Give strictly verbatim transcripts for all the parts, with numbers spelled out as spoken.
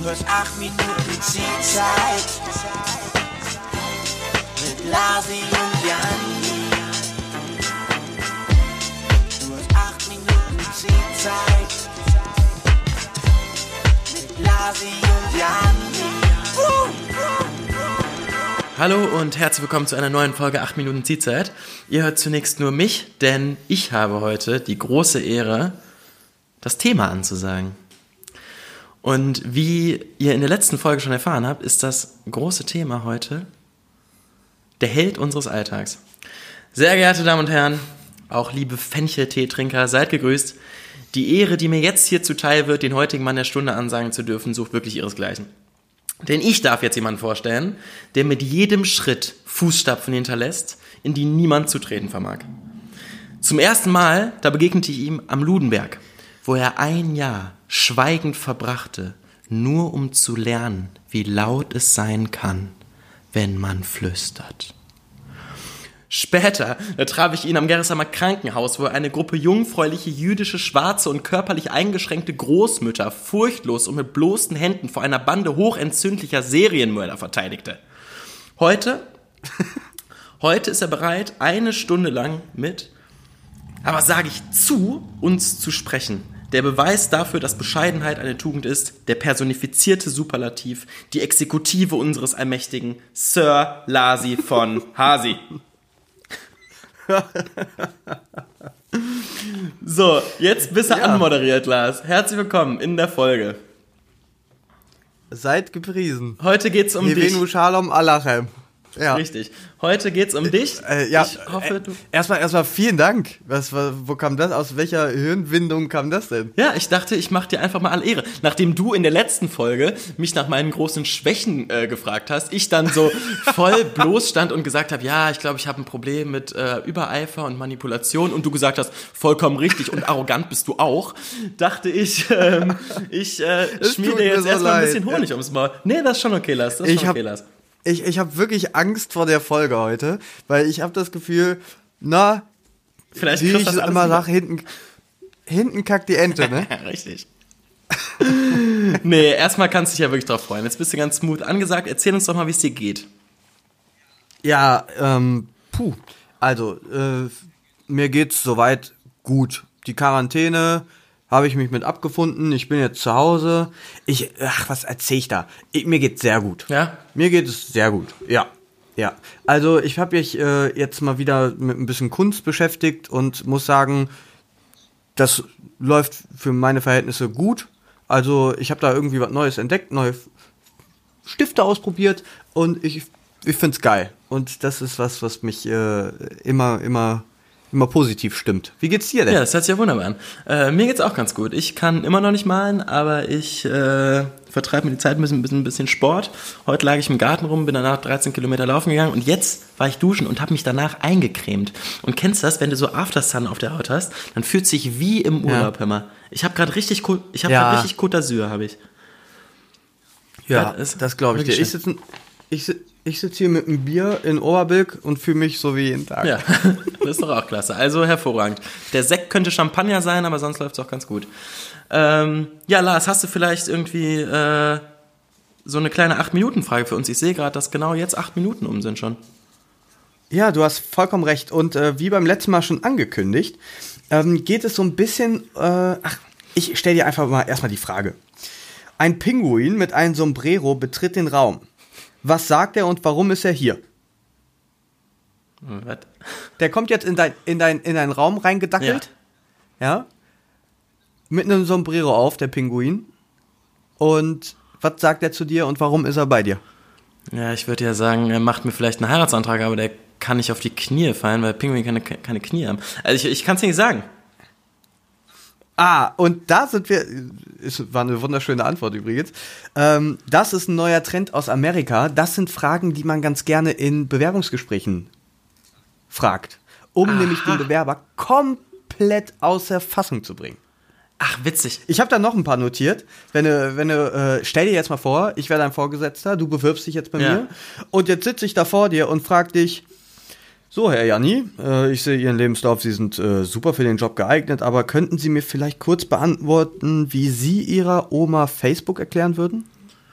hörst acht Minuten Zielzeit mit Lasi und Janni. Du hörst acht Minuten Zielzeit mit Lasi und Janni. Uh, uh. Hallo und herzlich willkommen zu einer neuen Folge acht Minuten Zielzeit. Ihr hört zunächst nur mich, denn ich habe heute die große Ehre, das Thema anzusagen. Und wie ihr in der letzten Folge schon erfahren habt, ist das große Thema heute der Held unseres Alltags. Sehr geehrte Damen und Herren, auch liebe Fencheltee-Trinker, seid gegrüßt. Die Ehre, die mir jetzt hier zuteil wird, den heutigen Mann der Stunde ansagen zu dürfen, sucht wirklich ihresgleichen. Denn ich darf jetzt jemanden vorstellen, der mit jedem Schritt Fußstapfen hinterlässt, in die niemand zu treten vermag. Zum ersten Mal, da begegnete ich ihm am Ludenberg, wo er ein Jahr schweigend verbrachte, nur um zu lernen, wie laut es sein kann, wenn man flüstert. Später, da traf ich ihn am Gerresheimer Krankenhaus, wo er eine Gruppe jungfräuliche jüdische, schwarze und körperlich eingeschränkte Großmütter furchtlos und mit bloßen Händen vor einer Bande hochentzündlicher Serienmörder verteidigte. Heute, heute ist er bereit, eine Stunde lang mit, aber sage ich zu, uns zu sprechen. Der Beweis dafür, dass Bescheidenheit eine Tugend ist, der personifizierte Superlativ, die Exekutive unseres allmächtigen Sir Lasi von Hasi. So, jetzt bist du ja anmoderiert, Lars. Herzlich willkommen in der Folge. Seid gepriesen. Heute geht's um Nevenu dich. Shalom Alachem. Ja. Richtig. Heute geht's um dich. Äh, ja. Ich hoffe, du... Erstmal, erstmal vielen Dank. Was, wo kam das? Aus welcher Hirnwindung kam das denn? Ja, ich dachte, ich mache dir einfach mal alle Ehre. Nachdem du in der letzten Folge mich nach meinen großen Schwächen äh, gefragt hast, ich dann so voll bloß stand und gesagt habe, ja, ich glaube, ich habe ein Problem mit äh, Übereifer und Manipulation und du gesagt hast, vollkommen richtig und arrogant bist du auch, dachte ich, ähm, ich äh, schmier dir jetzt so erstmal ein bisschen Honig ums Maul. Nee, das ist schon okay, Lars. Das ist ich schon hab, okay, Lars. Ich, ich habe wirklich Angst vor der Folge heute, weil ich habe das Gefühl, na, vielleicht wie ich das immer sage, hinten, hinten kackt die Ente, ne? Richtig. Nee, erstmal kannst du dich ja wirklich drauf freuen. Jetzt bist du ganz smooth angesagt. Erzähl uns doch mal, wie es dir geht. Ja, ähm, puh. Also, äh, mir geht's soweit gut. Die Quarantäne habe ich mich mit abgefunden. Ich bin jetzt zu Hause. Ich, ach, was erzähl ich da? Ich, mir geht's sehr gut. Ja? Mir geht es sehr gut. Ja. Ja. Also, ich habe mich äh, jetzt mal wieder mit ein bisschen Kunst beschäftigt und muss sagen, das läuft für meine Verhältnisse gut. Also, ich habe da irgendwie was Neues entdeckt, neue Stifte ausprobiert und ich, ich find's geil. Und das ist was, was mich äh, immer, immer immer positiv stimmt. Wie geht's dir denn? Ja, das hört sich ja wunderbar an. Äh, mir geht's auch ganz gut. Ich kann immer noch nicht malen, aber ich äh, vertreibe mir die Zeit mit ein bisschen, ein bisschen Sport. Heute lag ich im Garten rum, bin danach dreizehn Kilometer laufen gegangen und jetzt war ich duschen und habe mich danach eingecremt. Und kennst du das, wenn du so Aftersun auf der Haut hast, dann fühlt sich wie im Urlaub, ja. hör mal. Ich habe gerade richtig, ich habe ja. gerade richtig Côte d'Azur, habe ich. Ja, das, das glaube ich dir. Ich sitze ich, ich sitz hier mit einem Bier in Oberbilk und fühle mich so wie jeden Tag. Ja, das ist doch auch klasse. Also hervorragend. Der Sekt könnte Champagner sein, aber sonst läuft es auch ganz gut. Ähm, ja, Lars, hast du vielleicht irgendwie äh, so eine kleine acht Minuten Frage für uns? Ich sehe gerade, dass genau jetzt acht Minuten um sind schon. Ja, du hast vollkommen recht. Und äh, wie beim letzten Mal schon angekündigt, ähm, geht es so ein bisschen... Äh, ach, ich stelle dir einfach mal erstmal die Frage. Ein Pinguin mit einem Sombrero betritt den Raum. Was sagt er und warum ist er hier? Was? Der kommt jetzt in dein, in dein, in deinen Raum reingedackelt. Ja. ja. Mit einem Sombrero auf, der Pinguin. Und was sagt er zu dir und warum ist er bei dir? Ja, ich würde ja sagen, er macht mir vielleicht einen Heiratsantrag, aber der kann nicht auf die Knie fallen, weil Pinguine keine, keine Knie haben. Also ich, ich kann es nicht sagen. Ah, und da sind wir, es war eine wunderschöne Antwort übrigens, ähm, das ist ein neuer Trend aus Amerika, das sind Fragen, die man ganz gerne in Bewerbungsgesprächen fragt, um Aha. nämlich den Bewerber komplett außer Fassung zu bringen. Ach, witzig. Ich habe da noch ein paar notiert, wenn du, wenn du, äh, stell dir jetzt mal vor, ich wäre dein Vorgesetzter, du bewirbst dich jetzt bei ja. mir und jetzt sitze ich da vor dir und frag dich, So, Herr Janni, äh, ich sehe Ihren Lebenslauf, Sie sind äh, super für den Job geeignet, aber könnten Sie mir vielleicht kurz beantworten, wie Sie Ihrer Oma Facebook erklären würden?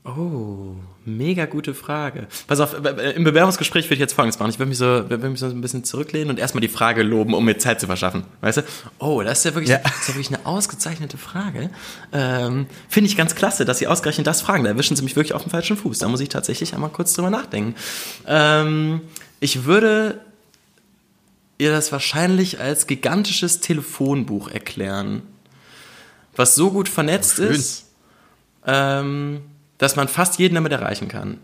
Oh, mega gute Frage. Pass auf, im Bewerbungsgespräch würde ich jetzt Folgendes machen. Ich würde mich, so, würde mich so ein bisschen zurücklehnen und erstmal die Frage loben, um mir Zeit zu verschaffen. Weißt du? Oh, das ist ja wirklich, Ja. Das ist ja wirklich eine ausgezeichnete Frage. Ähm, Finde ich ganz klasse, dass Sie ausgerechnet das fragen. Da erwischen Sie mich wirklich auf dem falschen Fuß. Da muss ich tatsächlich einmal kurz drüber nachdenken. Ähm, ich würde ihr das wahrscheinlich als gigantisches Telefonbuch erklären, was so gut vernetzt Oh, schön. ist, ähm, dass man fast jeden damit erreichen kann.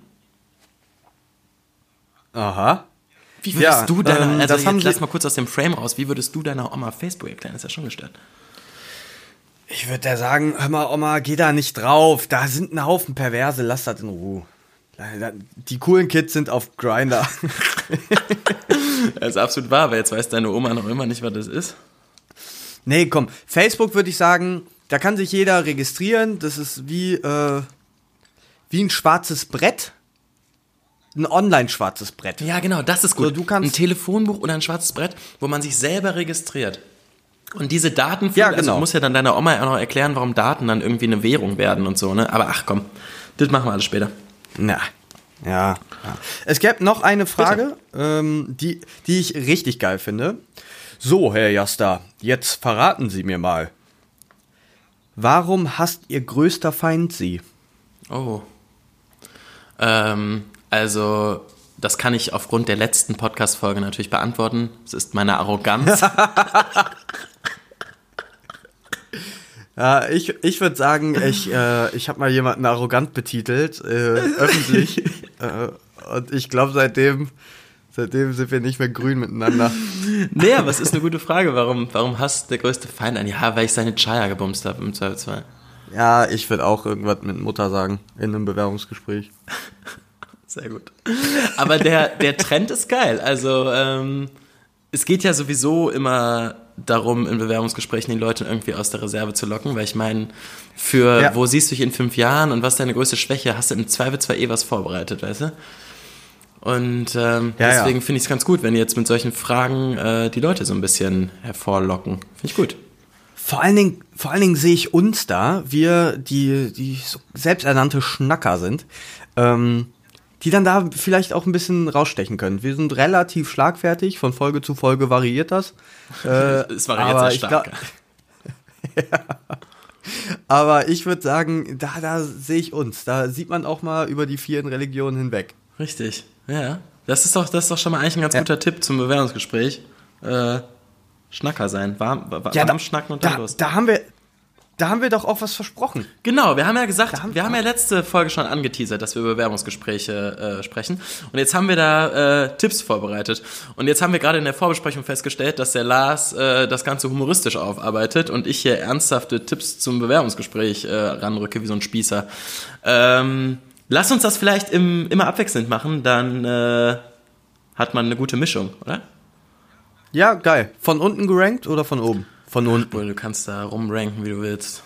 Aha. Wie würdest Ja, du deiner, ähm, also das jetzt haben Sie- lass mal kurz aus dem Frame raus, wie würdest du deiner Oma Facebook erklären? Das ist ja schon gestört. Ich würde ja sagen, hör mal, Oma, geh da nicht drauf. Da sind ein Haufen Perverse, lass das in Ruhe. Die coolen Kids sind auf Grindr. Das ist absolut wahr, weil jetzt weiß deine Oma noch immer nicht, was das ist. Nee, komm, Facebook würde ich sagen, da kann sich jeder registrieren. Das ist wie, äh, wie ein schwarzes Brett. Ein online-schwarzes Brett. Ja, genau, das ist gut. So, du kannst- ein Telefonbuch oder ein schwarzes Brett, wo man sich selber registriert. Und diese Daten, Ja, also genau. du musst ja dann deiner Oma auch noch erklären, warum Daten dann irgendwie eine Währung werden und so, ne? Aber ach komm, das machen wir alles später. Na, ja. ja. Es gäbe noch eine Frage, ähm, die, die ich richtig geil finde. So, Herr Jasta, jetzt verraten Sie mir mal. Warum hasst Ihr größter Feind Sie? Oh. Ähm, also, das kann ich aufgrund der letzten Podcast-Folge natürlich beantworten. Es ist meine Arroganz. Ja, ich, ich würde sagen, ich, äh, ich habe mal jemanden arrogant betitelt, äh, öffentlich. äh, und ich glaube, seitdem, seitdem sind wir nicht mehr grün miteinander. Nee, aber es ist eine gute Frage. Warum, warum hasst der größte Feind an? Ja, weil ich seine Chaya gebumst habe im Zweifelsfall. Ja, ich würde auch irgendwas mit Mutter sagen in einem Bewerbungsgespräch. Sehr gut. Aber der, der Trend ist geil. Also, ähm, es geht ja sowieso immer darum, in Bewerbungsgesprächen die Leute irgendwie aus der Reserve zu locken, weil ich meine, für Ja. wo siehst du dich in fünf Jahren und was ist deine größte Schwäche, hast du im Zweifel zwar eh was vorbereitet, weißt du? Und ähm, Ja, deswegen ja. finde ich es ganz gut, wenn die jetzt mit solchen Fragen äh, die Leute so ein bisschen hervorlocken. Finde ich gut. Vor allen Dingen, vor allen Dingen sehe ich uns da, wir, die, die so selbsternannte Schnacker sind, ähm, die dann da vielleicht auch ein bisschen rausstechen können. Wir sind relativ schlagfertig, von Folge zu Folge variiert das. Äh, Es war jetzt aber sehr ich stark. glaub- ja. Aber ich würde sagen, da, da sehe ich uns. Da sieht man auch mal über die vielen Religionen hinweg. Richtig, ja. Das ist doch, das ist doch schon mal eigentlich ein ganz Ja. guter Tipp zum Bewerbungsgespräch. Äh, Schnacker sein, warm, warm Ja, da, schnacken und dann da, los. da haben wir, da haben wir doch auch was versprochen. Genau, wir haben ja gesagt, haben- wir haben ja letzte Folge schon angeteasert, dass wir über Bewerbungsgespräche äh, sprechen. Und jetzt haben wir da äh, Tipps vorbereitet. Und jetzt haben wir gerade in der Vorbesprechung festgestellt, dass der Lars äh, das Ganze humoristisch aufarbeitet und ich hier ernsthafte Tipps zum Bewerbungsgespräch äh, ranrücke, wie so ein Spießer. Ähm, lass uns das vielleicht im, immer abwechselnd machen, dann äh, hat man eine gute Mischung, oder? Ja, geil. Von unten gerankt oder von oben? Von unten. Obwohl, du kannst da rumranken, wie du willst.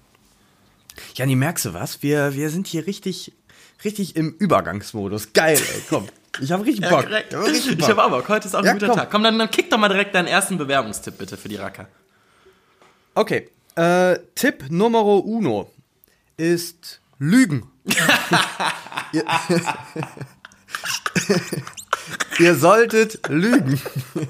Janni, merkst du was? Wir, wir sind hier richtig, richtig im Übergangsmodus. Geil, ey, komm. Ich habe richtig Bock. korrekt. Ich hab richtig Ich Bock. habe auch Bock. Heute ist auch ein Ja, guter komm. Tag. Komm, dann, dann kick doch mal direkt deinen ersten Bewerbungstipp bitte für die Racker. Okay. Äh, Tipp Numero uno ist Lügen. ihr, ihr solltet lügen.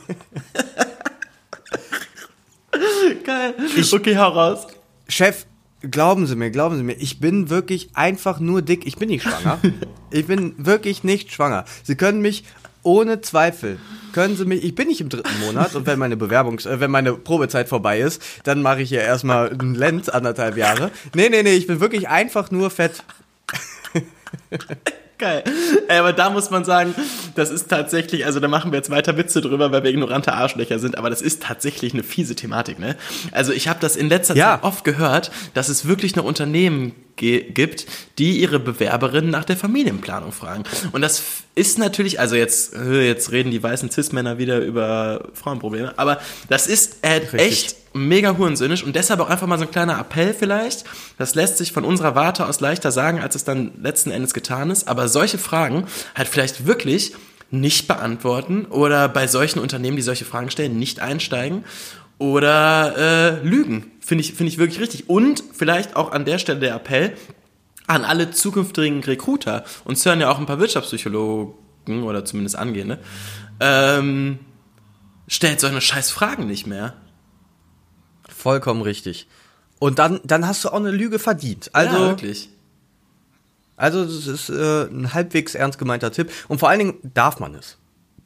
Geil. Okay, hau raus. Chef, glauben Sie mir, glauben Sie mir, ich bin wirklich einfach nur dick. Ich bin nicht schwanger. Ich bin wirklich nicht schwanger. Sie können mich ohne Zweifel, können Sie mich, ich bin nicht im dritten Monat und wenn meine Bewerbungs-, äh, wenn meine Probezeit vorbei ist, dann mache ich hier erstmal einen Lenz, anderthalb Jahre. Nee, nee, nee, ich bin wirklich einfach nur fett. Geil. Ey, aber da muss man sagen, das ist tatsächlich, also da machen wir jetzt weiter Witze drüber, weil wir ignorante Arschlöcher sind, aber das ist tatsächlich eine fiese Thematik, ne? Also ich habe das in letzter Ja. Zeit oft gehört, dass es wirklich noch Unternehmen ge- gibt, die ihre Bewerberinnen nach der Familienplanung fragen. Und das f- ist natürlich, also jetzt, äh, jetzt reden die weißen Cis-Männer wieder über Frauenprobleme, aber das ist äh, echt mega hurensinnig und deshalb auch einfach mal so ein kleiner Appell vielleicht. Das lässt sich von unserer Warte aus leichter sagen, als es dann letzten Endes getan ist. Aber solche Fragen halt vielleicht wirklich nicht beantworten oder bei solchen Unternehmen, die solche Fragen stellen, nicht einsteigen oder äh, lügen. Finde ich, finde ich wirklich richtig. Und vielleicht auch an der Stelle der Appell, an alle zukünftigen Recruiter, uns hören ja auch ein paar Wirtschaftspsychologen oder zumindest Angehende, ähm, stellt solche scheiß Fragen nicht mehr. Vollkommen richtig. Und dann, dann hast du auch eine Lüge verdient. Also, ja, wirklich. Also das ist äh, ein halbwegs ernst gemeinter Tipp. Und vor allen Dingen darf man es.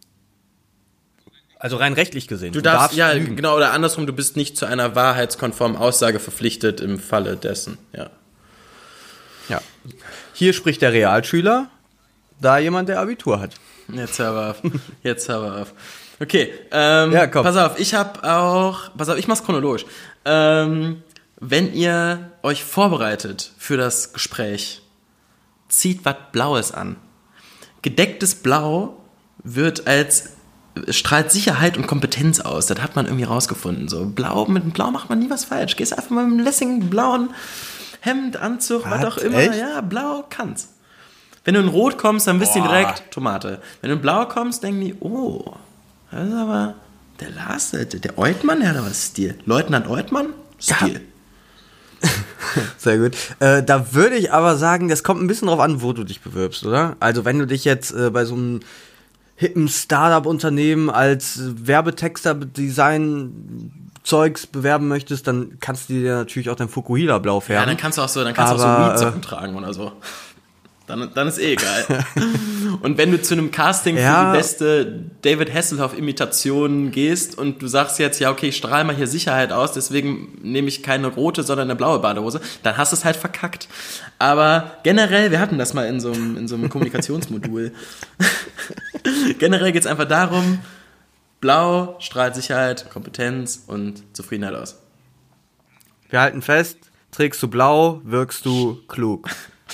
Also rein rechtlich gesehen. Du, du darfst, darfst, ja, lügen. Genau, oder andersrum, du bist nicht zu einer wahrheitskonformen Aussage verpflichtet im Falle dessen, ja. Ja. Hier spricht der Realschüler, da jemand, der Abitur hat. Jetzt hör aber auf. Jetzt hör aber auf. Okay, ähm, ja, komm. pass auf, ich hab auch, pass auf, ich mach's chronologisch. Ähm, wenn ihr euch vorbereitet für das Gespräch, zieht was Blaues an. Gedecktes Blau wird als, strahlt Sicherheit und Kompetenz aus. Das hat man irgendwie rausgefunden. So, Blau, mit Blau macht man nie was falsch. Gehst einfach mal mit einem lässigen blauen Hemd, Anzug, was, was auch immer. Echt? Ja, Blau kann's. Wenn du in Rot kommst, dann wisst ihr direkt Tomate. Wenn du in Blau kommst, denken die, oh, das ist aber der Lars, der, der Eutmann, der hat aber Stil. Leutnant Eutmann, Stil. Ja. Sehr gut. Äh, da würde ich aber sagen, das kommt ein bisschen drauf an, wo du dich bewirbst, oder? Also wenn du dich jetzt äh, bei so einem hippen Startup-Unternehmen als Werbetexter, Design Zeugs bewerben möchtest, dann kannst du dir natürlich auch dein Fukuhila-Blau färben. Ja, dann kannst du auch so, dann kannst aber, du auch so Weedsocken äh, tragen oder so. Dann, dann ist eh egal. Und wenn du zu einem Casting ja. für die beste David Hasselhoff-Imitation gehst und du sagst jetzt, ja, okay, ich strahle mal hier Sicherheit aus, deswegen nehme ich keine rote, sondern eine blaue Badehose, dann hast du es halt verkackt. Aber generell, wir hatten das mal in so einem, in so einem Kommunikationsmodul. Generell geht es einfach darum, Blau strahlt Sicherheit, Kompetenz und Zufriedenheit aus. Wir halten fest, trägst du blau, wirkst du klug.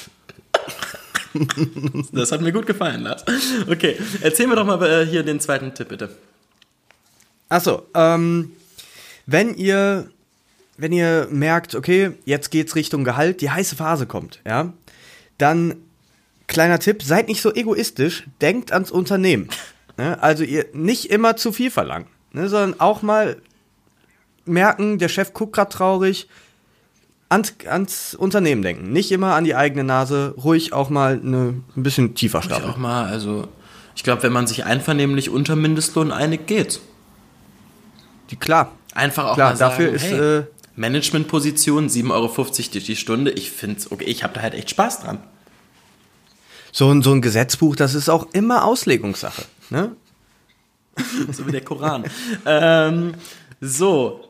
Das hat mir gut gefallen, Lars. Okay, erzähl mir doch mal hier den zweiten Tipp, bitte. Achso, ähm, wenn ihr, wenn ihr merkt, okay, jetzt geht's Richtung Gehalt, die heiße Phase kommt, ja, dann, kleiner Tipp, seid nicht so egoistisch, denkt ans Unternehmen. Ne? Also ihr nicht immer zu viel verlangen, ne, sondern auch mal merken, der Chef guckt gerade traurig, Ans, ans Unternehmen denken, nicht immer an die eigene Nase, ruhig auch mal eine, ein bisschen tiefer stapeln. Ruhig auch mal, also ich glaube, wenn man sich einvernehmlich unter Mindestlohn einigt, geht's. Die, klar. Einfach auch klar, mal sagen, dafür ist, hey, äh, Managementposition, sieben Euro fünfzig die, die Stunde, ich find's okay, ich habe da halt echt Spaß dran. So ein, so ein Gesetzbuch, das ist auch immer Auslegungssache, ne? So wie der Koran. ähm, so.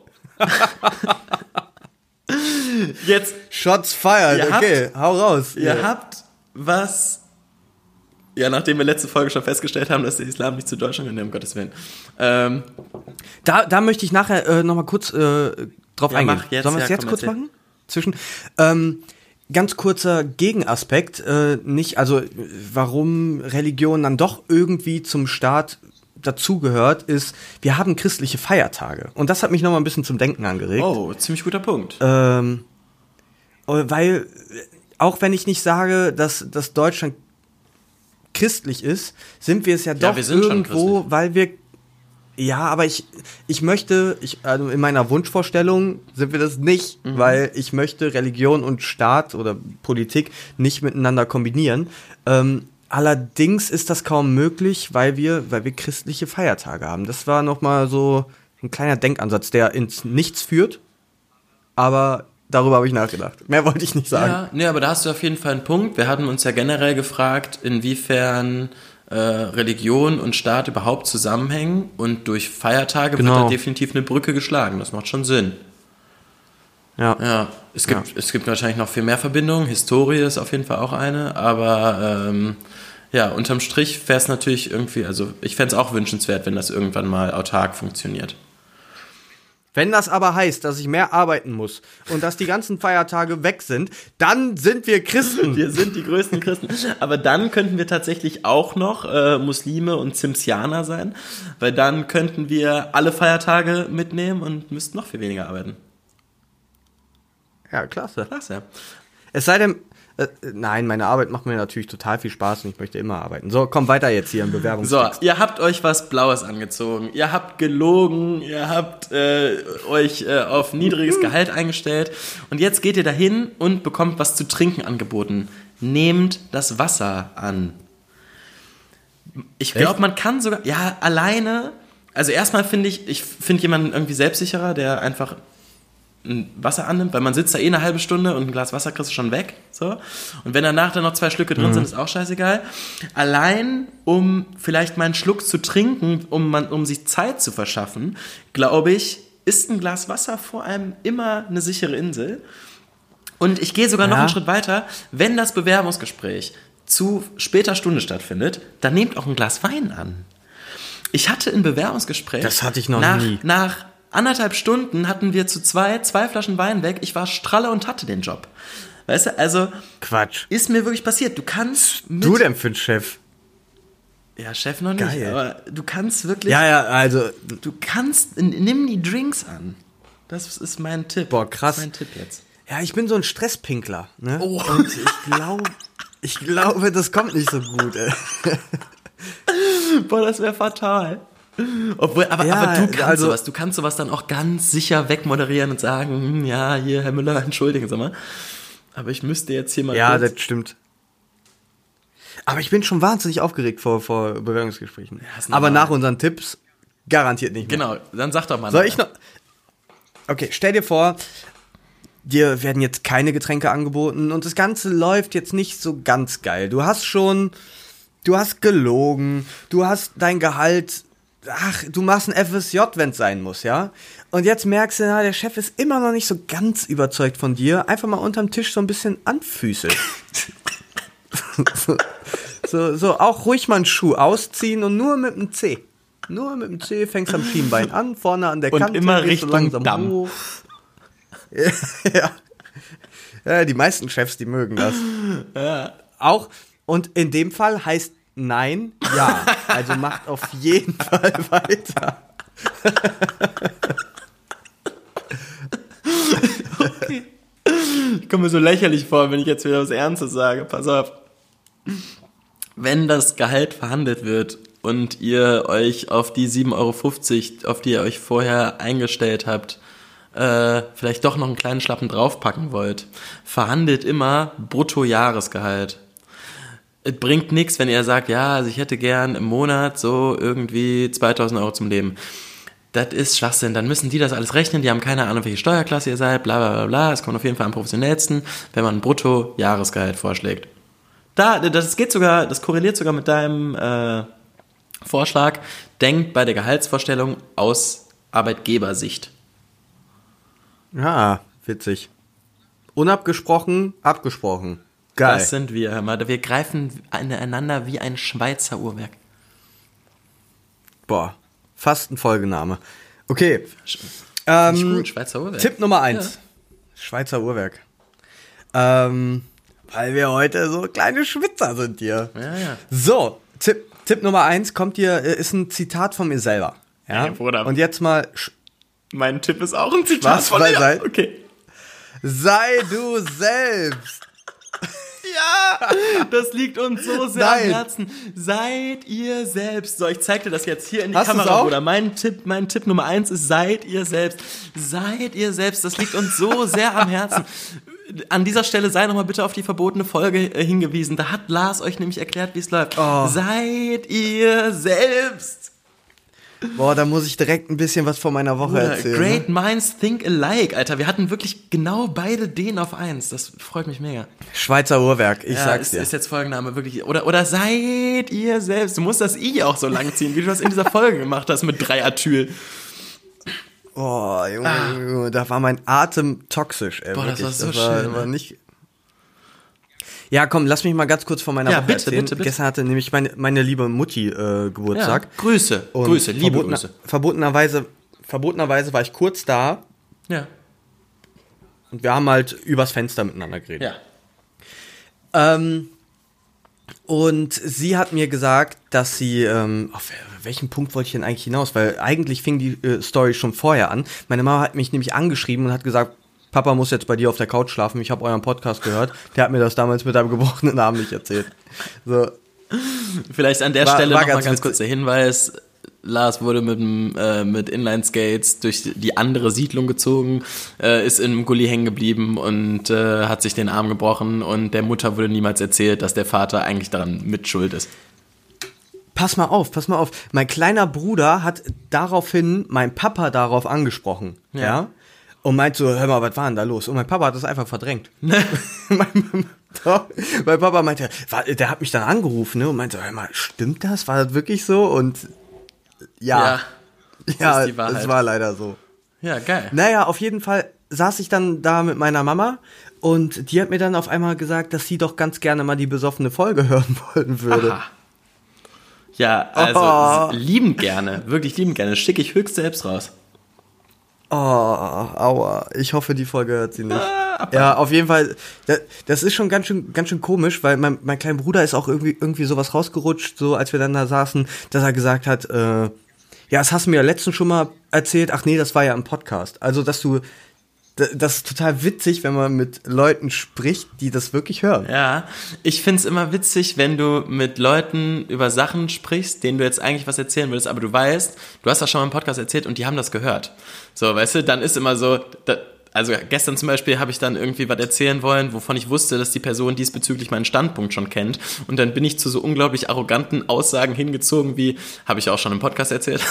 Jetzt Shots fired, okay, habt, hau raus. Ihr ja. habt was, ja, nachdem wir letzte Folge schon festgestellt haben, dass der Islam nicht zu Deutschland gehört, um Gottes Willen. Ähm, da, da möchte ich nachher äh, nochmal kurz äh, drauf ja, eingehen. Jetzt, Sollen wir es ja, jetzt komm, kurz erzähl. machen? Zwischen, ähm, ganz kurzer Gegenaspekt, äh, nicht, also warum Religion dann doch irgendwie zum Staat dazugehört, ist, wir haben christliche Feiertage. Und das hat mich nochmal ein bisschen zum Denken angeregt. Oh, ziemlich guter Punkt. Ähm, weil, auch wenn ich nicht sage, dass, dass Deutschland christlich ist, sind wir es ja, ja doch irgendwo, weil wir, ja, aber ich, ich möchte, ich, also in meiner Wunschvorstellung sind wir das nicht, mhm. weil ich möchte Religion und Staat oder Politik nicht miteinander kombinieren. Ähm, Allerdings ist das kaum möglich, weil wir, weil wir christliche Feiertage haben. Das war nochmal so ein kleiner Denkansatz, der ins Nichts führt, aber darüber habe ich nachgedacht. Mehr wollte ich nicht sagen. Ja, nee, aber da hast du auf jeden Fall einen Punkt. Wir hatten uns ja generell gefragt, inwiefern äh, Religion und Staat überhaupt zusammenhängen, und durch Feiertage genau. wird da definitiv eine Brücke geschlagen. Das macht schon Sinn. Ja. Ja, es gibt, ja. es gibt wahrscheinlich noch viel mehr Verbindungen. Historie ist auf jeden Fall auch eine, aber ähm, ja, unterm Strich wäre es natürlich irgendwie, also ich fände es auch wünschenswert, wenn das irgendwann mal autark funktioniert. Wenn das aber heißt, dass ich mehr arbeiten muss und dass die ganzen Feiertage weg sind, dann sind wir Christen. Wir sind die größten Christen. Aber dann könnten wir tatsächlich auch noch äh, Muslime und Zimsianer sein, weil dann könnten wir alle Feiertage mitnehmen und müssten noch viel weniger arbeiten. Ja, klasse. Klasse. Es sei denn, Äh, nein, meine Arbeit macht mir natürlich total viel Spaß und ich möchte immer arbeiten. So, komm weiter jetzt hier im So, Bewerbungstext. ihr habt euch was Blaues angezogen, ihr habt gelogen, ihr habt äh, euch äh, auf niedriges Gehalt eingestellt und jetzt geht ihr dahin und bekommt was zu trinken angeboten. Nehmt das Wasser an. Ich glaube, man kann sogar, ja, alleine, also erstmal finde ich, ich finde jemanden irgendwie selbstsicherer, der einfach ein Wasser annimmt, weil man sitzt da eh eine halbe Stunde und ein Glas Wasser kriegst du schon weg. So. Und wenn danach dann noch zwei Schlücke drin mhm. sind, ist auch scheißegal. Allein, um vielleicht mal einen Schluck zu trinken, um, man, um sich Zeit zu verschaffen, glaube ich, ist ein Glas Wasser vor allem immer eine sichere Insel. Und ich gehe sogar ja. noch einen Schritt weiter. Wenn das Bewerbungsgespräch zu später Stunde stattfindet, dann nehmt auch ein Glas Wein an. Ich hatte ein Bewerbungsgespräch. Das hatte ich noch nach, nie. Nach anderthalb Stunden hatten wir zu zwei, zwei Flaschen Wein weg. Ich war stralle und hatte den Job. Weißt du, also. Quatsch. Ist mir wirklich passiert. Du kannst. Mit Du denn für ein Chef? Ja, Chef noch nicht, Geil. aber du kannst wirklich. Ja, ja, also. Du kannst. Nimm die Drinks an. Das ist mein Tipp. Boah, krass. Das ist mein Tipp jetzt. Ja, ich bin so ein Stresspinkler, ne? Oh. Und ich glaube, ich glaube, das kommt nicht so gut, ey. Boah, das wäre fatal. Obwohl, aber, ja, aber du kannst also, sowas, du kannst sowas dann auch ganz sicher wegmoderieren und sagen, hm, ja, hier, Herr Müller, entschuldigen Sie mal. Aber ich müsste jetzt hier mal Ja, kurz... das stimmt. Aber ich bin schon wahnsinnig aufgeregt vor, vor Bewerbungsgesprächen. Ja, aber nach unseren Tipps garantiert nicht mehr. Genau, dann sag doch mal. Soll ich noch... Okay, stell dir vor, dir werden jetzt keine Getränke angeboten und das Ganze läuft jetzt nicht so ganz geil. Du hast schon... Du hast gelogen, du hast dein Gehalt... Ach, du machst ein F S J, wenn es sein muss, ja? Und jetzt merkst du, na, der Chef ist immer noch nicht so ganz überzeugt von dir. Einfach mal unterm Tisch so ein bisschen anfüßeln. so, so, so, auch ruhig mal einen Schuh ausziehen und nur mit dem Zeh. Nur mit dem Zeh fängst du am Schienbein an, vorne an der und Kante. immer gehst Richtung so langsam Damm. hoch. ja. ja, die meisten Chefs, die mögen das. Ja. Auch, und in dem Fall heißt Nein, ja. Also macht auf jeden Fall weiter. Okay. Ich komme mir so lächerlich vor, wenn ich jetzt wieder was Ernstes sage. Pass auf. Wenn das Gehalt verhandelt wird und ihr euch auf die sieben Euro fünfzig, auf die ihr euch vorher eingestellt habt, äh, vielleicht doch noch einen kleinen Schlappen draufpacken wollt, verhandelt immer Bruttojahresgehalt. Es bringt nichts, wenn ihr sagt, ja, also ich hätte gern im Monat so irgendwie zweitausend Euro zum Leben. Das ist Schwachsinn. Dann müssen die das alles rechnen. Die haben keine Ahnung, welche Steuerklasse ihr seid, bla bla bla bla. Es kommt auf jeden Fall am professionellsten, wenn man ein Brutto-Jahresgehalt vorschlägt. Da, das geht sogar, das korreliert sogar mit deinem äh, Vorschlag. Denkt bei der Gehaltsvorstellung aus Arbeitgebersicht. Ja, witzig. Unabgesprochen, abgesprochen. Geil. Das sind wir, hör mal. Wir greifen ineinander wie ein Schweizer Uhrwerk. Boah, fast ein Folgename. Okay. Ähm, gut, Schweizer Uhrwerk. Tipp Nummer eins. Ja. Schweizer Uhrwerk. Ähm, weil wir heute so kleine Schwitzer sind hier. Ja, ja. So, Tipp, Tipp Nummer eins kommt hier, ist ein Zitat von mir selber. Ja? Hey, Bruder. Und jetzt mal... Sch- mein Tipp ist auch ein Zitat Was? von Sei, dir. sei. Okay. Sei du selbst. Ja, das liegt uns so sehr Nein. am Herzen. Seid ihr selbst. So, ich zeig dir das jetzt hier in die Hast du's Kamera, auch? Bruder. Mein Tipp, mein Tipp Nummer eins ist, seid ihr selbst. Seid ihr selbst. Das liegt uns so sehr am Herzen. An dieser Stelle sei nochmal bitte auf die verbotene Folge äh, hingewiesen. Da hat Lars euch nämlich erklärt, wie es läuft. Oh. Seid ihr selbst. Boah, da muss ich direkt ein bisschen was von meiner Woche Bruder, erzählen. Great ne? minds think alike, Alter. Wir hatten wirklich genau beide den auf eins. Das freut mich mega. Schweizer Uhrwerk, ich Ja, sag's ist, dir. ist jetzt Folgenname wirklich. Oder, oder seid ihr selbst. Du musst das I auch so lang ziehen, wie du das in dieser Folge gemacht hast mit Dreiatül. Oh, Junge, Ah. Junge, da war mein Atem toxisch, ey. Boah, das wirklich. war so war, schön, war ne? nicht. Ja, komm, lass mich mal ganz kurz von meiner Ja, Woche bitte, erzählen. bitte, bitte. Gestern hatte nämlich meine, meine liebe Mutti äh, Geburtstag. Ja, Grüße, Und Grüße, liebe verbotener, Grüße. Verbotenerweise, verbotenerweise war ich kurz da Ja. und wir haben halt übers Fenster miteinander geredet. Ja. Ähm, und sie hat mir gesagt, dass sie, ähm, auf welchen Punkt wollte ich denn eigentlich hinaus? Weil eigentlich fing die äh, Story schon vorher an. Meine Mama hat mich nämlich angeschrieben und hat gesagt, Papa muss jetzt bei dir auf der Couch schlafen, ich habe euren Podcast gehört, der hat mir das damals mit einem gebrochenen Arm nicht erzählt. So. Vielleicht an der War- Stelle war nochmal ganz ganz witzig. kurz der Hinweis. Lars wurde mit, dem, äh, mit Inline-Skates durch die andere Siedlung gezogen, äh, ist im Gully hängen geblieben und äh, hat sich den Arm gebrochen und der Mutter wurde niemals erzählt, dass der Vater eigentlich daran mit schuld ist. Pass mal auf, pass mal auf. Mein kleiner Bruder hat daraufhin mein Papa darauf angesprochen. Ja. Ja. Und meint so, hör mal, was war denn da los? Und mein Papa hat das einfach verdrängt. mein, doch, mein Papa meinte, war, der hat mich dann angerufen, ne, und meinte, hör mal, stimmt das? War das wirklich so? Und ja, das ja, ist die Wahrheit. es war leider so. Ja, geil. Naja, auf jeden Fall saß ich dann da mit meiner Mama und die hat mir dann auf einmal gesagt, dass sie doch ganz gerne mal die besoffene Folge hören wollen würde. Aha. Ja, also Oh. liebend gerne, wirklich liebend gerne. Schicke ich höchst selbst raus. Oh, aua. Ich hoffe, die Folge hört sie nicht. Ja, auf jeden Fall. Das, das ist schon ganz schön, ganz schön komisch, weil mein, mein kleiner Bruder ist auch irgendwie, irgendwie sowas rausgerutscht, so als wir dann da saßen, dass er gesagt hat, äh, ja, das hast du mir ja letztens schon mal erzählt. Ach nee, das war ja im Podcast. Also, dass du, das ist total witzig, wenn man mit Leuten spricht, die das wirklich hören. Ja, ich find's immer witzig, wenn du mit Leuten über Sachen sprichst, denen du jetzt eigentlich was erzählen willst, aber du weißt, du hast das schon mal im Podcast erzählt und die haben das gehört. So, weißt du, dann ist immer so, da, also gestern zum Beispiel habe ich dann irgendwie was erzählen wollen, wovon ich wusste, dass die Person diesbezüglich meinen Standpunkt schon kennt und dann bin ich zu so unglaublich arroganten Aussagen hingezogen wie, habe ich auch schon im Podcast erzählt?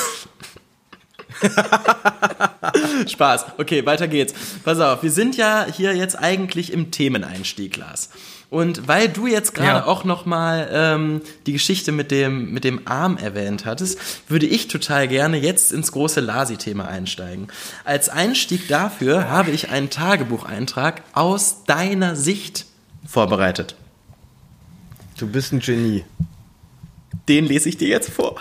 Spaß. Okay, weiter geht's. Pass auf, wir sind ja hier jetzt eigentlich im Themeneinstieg, Lars. Und weil du jetzt gerade Ja. auch nochmal ähm, die Geschichte mit dem, mit dem Arm erwähnt hattest, würde ich total gerne jetzt ins große Lasi-Thema einsteigen. Als Einstieg dafür habe ich einen Tagebucheintrag aus deiner Sicht vorbereitet. Du bist ein Genie. Den lese ich dir jetzt vor.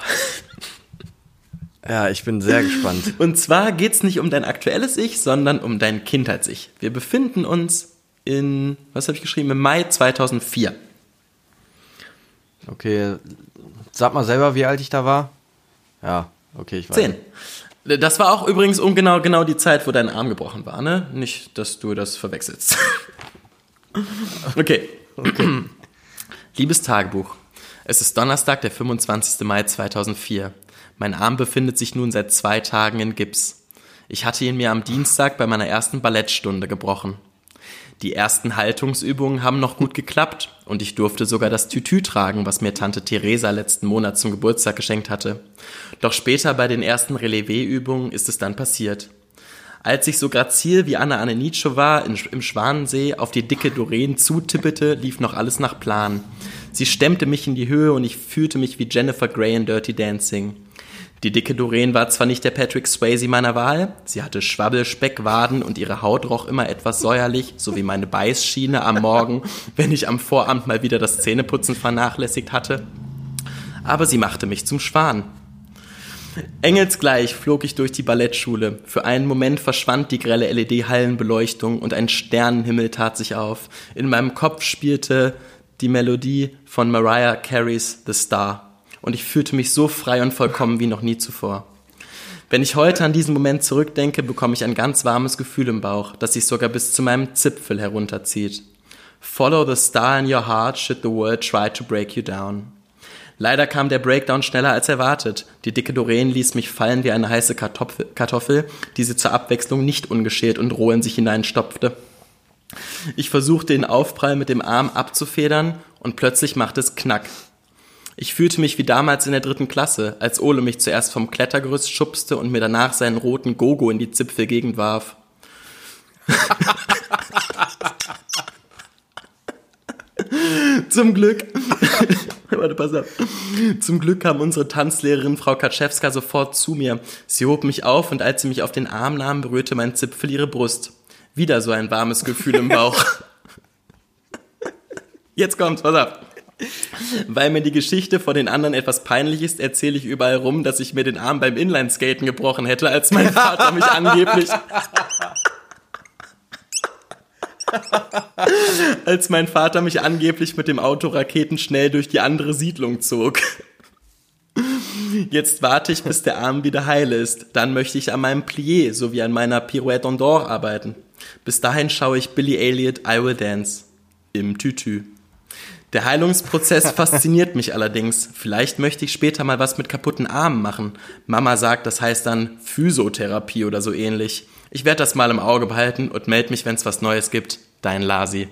Ja, ich bin sehr gespannt. Und zwar geht's nicht um dein aktuelles Ich, sondern um dein Kindheits-Ich. Wir befinden uns in, was habe ich geschrieben, im Mai zweitausendvier. Okay, sag mal selber, wie alt ich da war. Ja, okay, ich weiß. Zehn. Das war auch übrigens um genau, genau die Zeit, wo dein Arm gebrochen war, ne? Nicht, dass du das verwechselst. Okay. okay. Liebes Tagebuch, es ist Donnerstag, der fünfundzwanzigster Mai zweitausendvier. Mein Arm befindet sich nun seit zwei Tagen in Gips. Ich hatte ihn mir am Dienstag bei meiner ersten Ballettstunde gebrochen. Die ersten Haltungsübungen haben noch gut geklappt und ich durfte sogar das Tütü tragen, was mir Tante Theresa letzten Monat zum Geburtstag geschenkt hatte. Doch später bei den ersten Relevé-Übungen ist es dann passiert. Als ich so grazil wie Anna Annenitschova im Schwanensee auf die dicke Doreen zutippete, lief noch alles nach Plan. Sie stemmte mich in die Höhe und ich fühlte mich wie Jennifer Grey in Dirty Dancing. Die dicke Doreen war zwar nicht der Patrick Swayze meiner Wahl, sie hatte Schwabbelspeckwaden und ihre Haut roch immer etwas säuerlich, so wie meine Beißschiene am Morgen, wenn ich am Vorabend mal wieder das Zähneputzen vernachlässigt hatte. Aber sie machte mich zum Schwan. Engelsgleich flog ich durch die Ballettschule. Für einen Moment verschwand die grelle L E D-Hallenbeleuchtung und ein Sternenhimmel tat sich auf. In meinem Kopf spielte die Melodie von Mariah Careys The Star. Und ich fühlte mich so frei und vollkommen wie noch nie zuvor. Wenn ich heute an diesen Moment zurückdenke, bekomme ich ein ganz warmes Gefühl im Bauch, das sich sogar bis zu meinem Zipfel herunterzieht. Follow the star in your heart should the world try to break you down. Leider kam der Breakdown schneller als erwartet. Die dicke Doreen ließ mich fallen wie eine heiße Kartoffel, Kartoffel, die sie zur Abwechslung nicht ungeschält und roh in sich hineinstopfte. Ich versuchte den Aufprall mit dem Arm abzufedern und plötzlich machte es Knack. Ich fühlte mich wie damals in der dritten Klasse, als Ole mich zuerst vom Klettergerüst schubste und mir danach seinen roten Gogo in die Zipfelgegend warf. Zum Glück, warte, pass auf. Zum Glück kam unsere Tanzlehrerin Frau Kaczewska sofort zu mir. Sie hob mich auf und als sie mich auf den Arm nahm, berührte mein Zipfel ihre Brust. Wieder so ein warmes Gefühl im Bauch. Jetzt kommt's, pass auf. Weil mir die Geschichte vor den anderen etwas peinlich ist, erzähle ich überall rum, dass ich mir den Arm beim Inlineskaten gebrochen hätte, als mein Vater mich angeblich... als mein Vater mich angeblich mit dem Auto raketenschnell durch die andere Siedlung zog. Jetzt warte ich, bis der Arm wieder heil ist. Dann möchte ich an meinem Plié sowie an meiner Pirouette en d'Or arbeiten. Bis dahin schaue ich Billy Elliot, I Will Dance im Tütü. Der Heilungsprozess fasziniert mich allerdings. Vielleicht möchte ich später mal was mit kaputten Armen machen. Mama sagt, das heißt dann Physiotherapie oder so ähnlich. Ich werde das mal im Auge behalten und melde mich, wenn es was Neues gibt. Dein Lasi.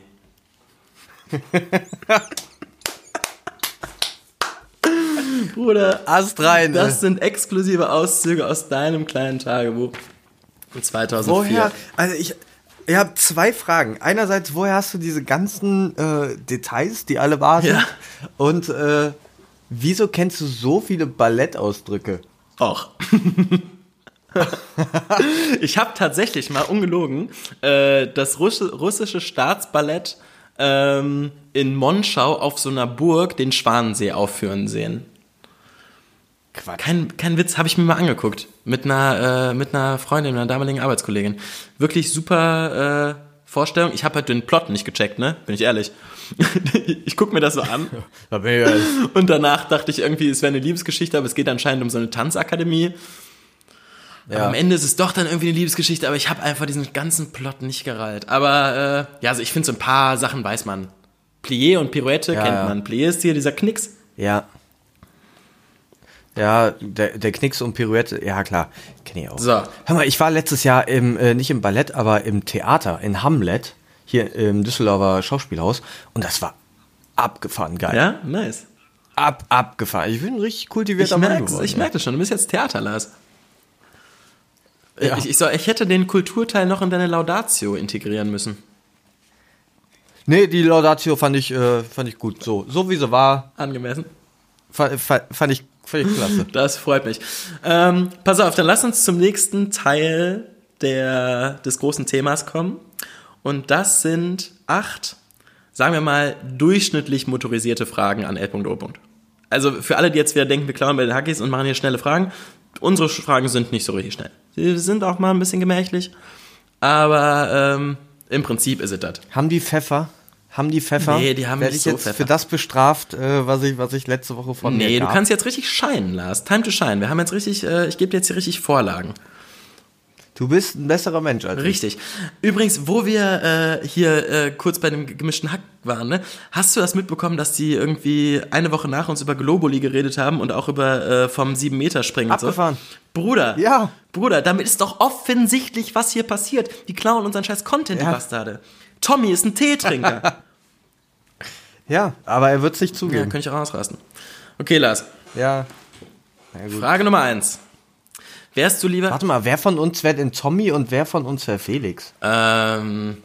Bruder, Ast rein. das sind exklusive Auszüge aus deinem kleinen Tagebuch von zweitausendvier. Woher? Also ich, ich habe zwei Fragen. Einerseits, woher hast du diese ganzen äh, Details, die alle wahr sind? Ja. Und äh, wieso kennst du so viele Ballettausdrücke? Och. Ich habe tatsächlich mal ungelogen äh, das Russ- russische Staatsballett ähm, in Monschau auf so einer Burg den Schwanensee aufführen sehen. Quatsch. Kein, kein Witz, habe ich mir mal angeguckt. Mit einer, äh, mit einer Freundin, einer damaligen Arbeitskollegin. Wirklich super äh, Vorstellung. Ich habe halt den Plot nicht gecheckt, ne? Bin ich ehrlich. Ich gucke mir das so an. Da bin ich ehrlich. Und danach dachte ich irgendwie, es wäre eine Liebesgeschichte, aber es geht anscheinend um so eine Tanzakademie. Ja. Aber am Ende ist es doch dann irgendwie eine Liebesgeschichte, aber ich habe einfach diesen ganzen Plot nicht gereilt. Aber äh, ja, also ich finde, so ein paar Sachen weiß man. Plié und Pirouette Ja, kennt ja. man. Plié ist hier dieser Knicks. Ja. Ja, der, der Knicks und Pirouette, ja klar, kenne ich auch. So. Hör mal, ich war letztes Jahr im, äh, nicht im Ballett, aber im Theater in Hamlet, hier im Düsseldorfer Schauspielhaus, und das war abgefahren geil. Ja, nice. Ab, abgefahren. Ich bin ein richtig kultivierter Ich Mann merke geworden. ich merk das schon, du bist jetzt Theater, Lars. Ja. Ich, ich, soll, ich hätte den Kulturteil noch in deine Laudatio integrieren müssen. Nee, die Laudatio fand ich, äh, fand ich gut. So, so wie sie war, Angemessen. fand, fand, fand, ich, fand ich klasse. Das freut mich. Ähm, pass auf, dann lass uns zum nächsten Teil der, des großen Themas kommen. Und das sind acht, sagen wir mal, durchschnittlich motorisierte Fragen an L O. Also für alle, die jetzt wieder denken, wir klauen bei den Hackies und machen hier schnelle Fragen, unsere Fragen sind nicht so richtig schnell. Sie sind auch mal ein bisschen gemächlich, aber ähm, im Prinzip ist es das. Haben die Pfeffer? Haben die Pfeffer? Nee, die haben Werd nicht ich so jetzt Pfeffer. für das bestraft, äh, was ich, was ich letzte Woche von mir Nee, du gab? kannst jetzt richtig scheinen, Lars. Time to shine. Wir haben jetzt richtig, äh, ich gebe dir jetzt hier richtig Vorlagen. Du bist ein besserer Mensch als ich. Richtig. Übrigens, wo wir äh, hier äh, kurz bei dem gemischten Hack waren, ne? Hast du das mitbekommen, dass die irgendwie eine Woche nach uns über Globuli geredet haben und auch über äh, vom sieben Meter springen und so? Abgefahren. Bruder, Ja. Bruder, damit ist doch offensichtlich, was hier passiert. Die klauen unseren scheiß Content, die Ja. Bastarde. Tommy ist ein Teetrinker. Ja, aber er wird es nicht Ja, zugeben. könnte ich auch ausrasten. Okay, Lars. Ja. Na gut. Frage Nummer eins. Wärst du lieber... Warte mal, wer von uns wäre denn Tommy und wer von uns wäre Felix? Ähm...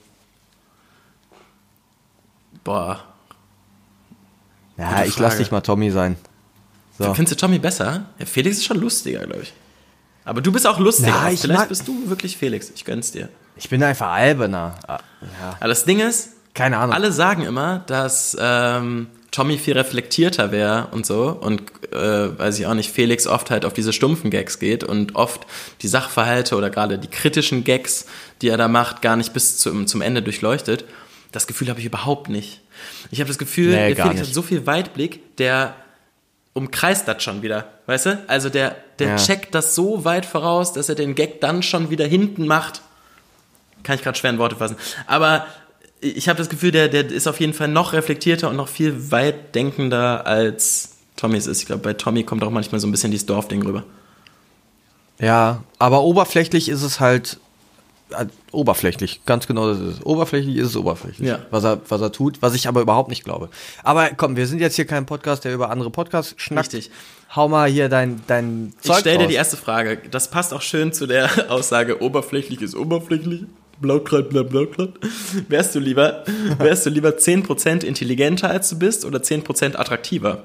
Boah. Ja, Gute ich lass Frage. dich mal Tommy sein. So. Findest du Tommy besser? Ja, Felix ist schon lustiger, glaube ich. Aber du bist auch lustiger. Na, ich Vielleicht mag- bist du wirklich Felix. Ich gönn's dir. Ich bin einfach alberner. Ah, ja. Aber das Ding ist, Keine Ahnung. alle sagen immer, dass ähm, Tommy viel reflektierter wäre und so. Und, äh, weiß ich auch nicht, Felix oft halt auf diese stumpfen Gags geht und oft die Sachverhalte oder gerade die kritischen Gags, die er da macht, gar nicht bis zum, zum Ende durchleuchtet. Das Gefühl habe ich überhaupt nicht. Ich habe das Gefühl, Nee, der gar Felix nicht. hat so viel Weitblick, der umkreist das schon wieder, weißt du? Also der, der Ja. checkt das so weit voraus, dass er den Gag dann schon wieder hinten macht. Kann ich gerade schwer in Worte fassen. Aber ich habe das Gefühl, der, der ist auf jeden Fall noch reflektierter und noch viel weitdenkender als Tommy es ist. Ich glaube, bei Tommy kommt auch manchmal so ein bisschen dieses Dorfding rüber. Ja, aber oberflächlich ist es halt äh, oberflächlich, ganz genau das ist es. Oberflächlich ist es oberflächlich, Ja. was er was er tut, was ich aber überhaupt nicht glaube. Aber komm, wir sind jetzt hier kein Podcast, der über andere Podcasts schnackt. Richtig. Hau mal hier dein dein Ich Zeug stelle dir raus. die erste Frage. Das passt auch schön zu der Aussage, oberflächlich ist oberflächlich. Blaukleid, bla, Blaukleid. Wärst du lieber, wärst du lieber zehn Prozent intelligenter als du bist oder zehn Prozent attraktiver?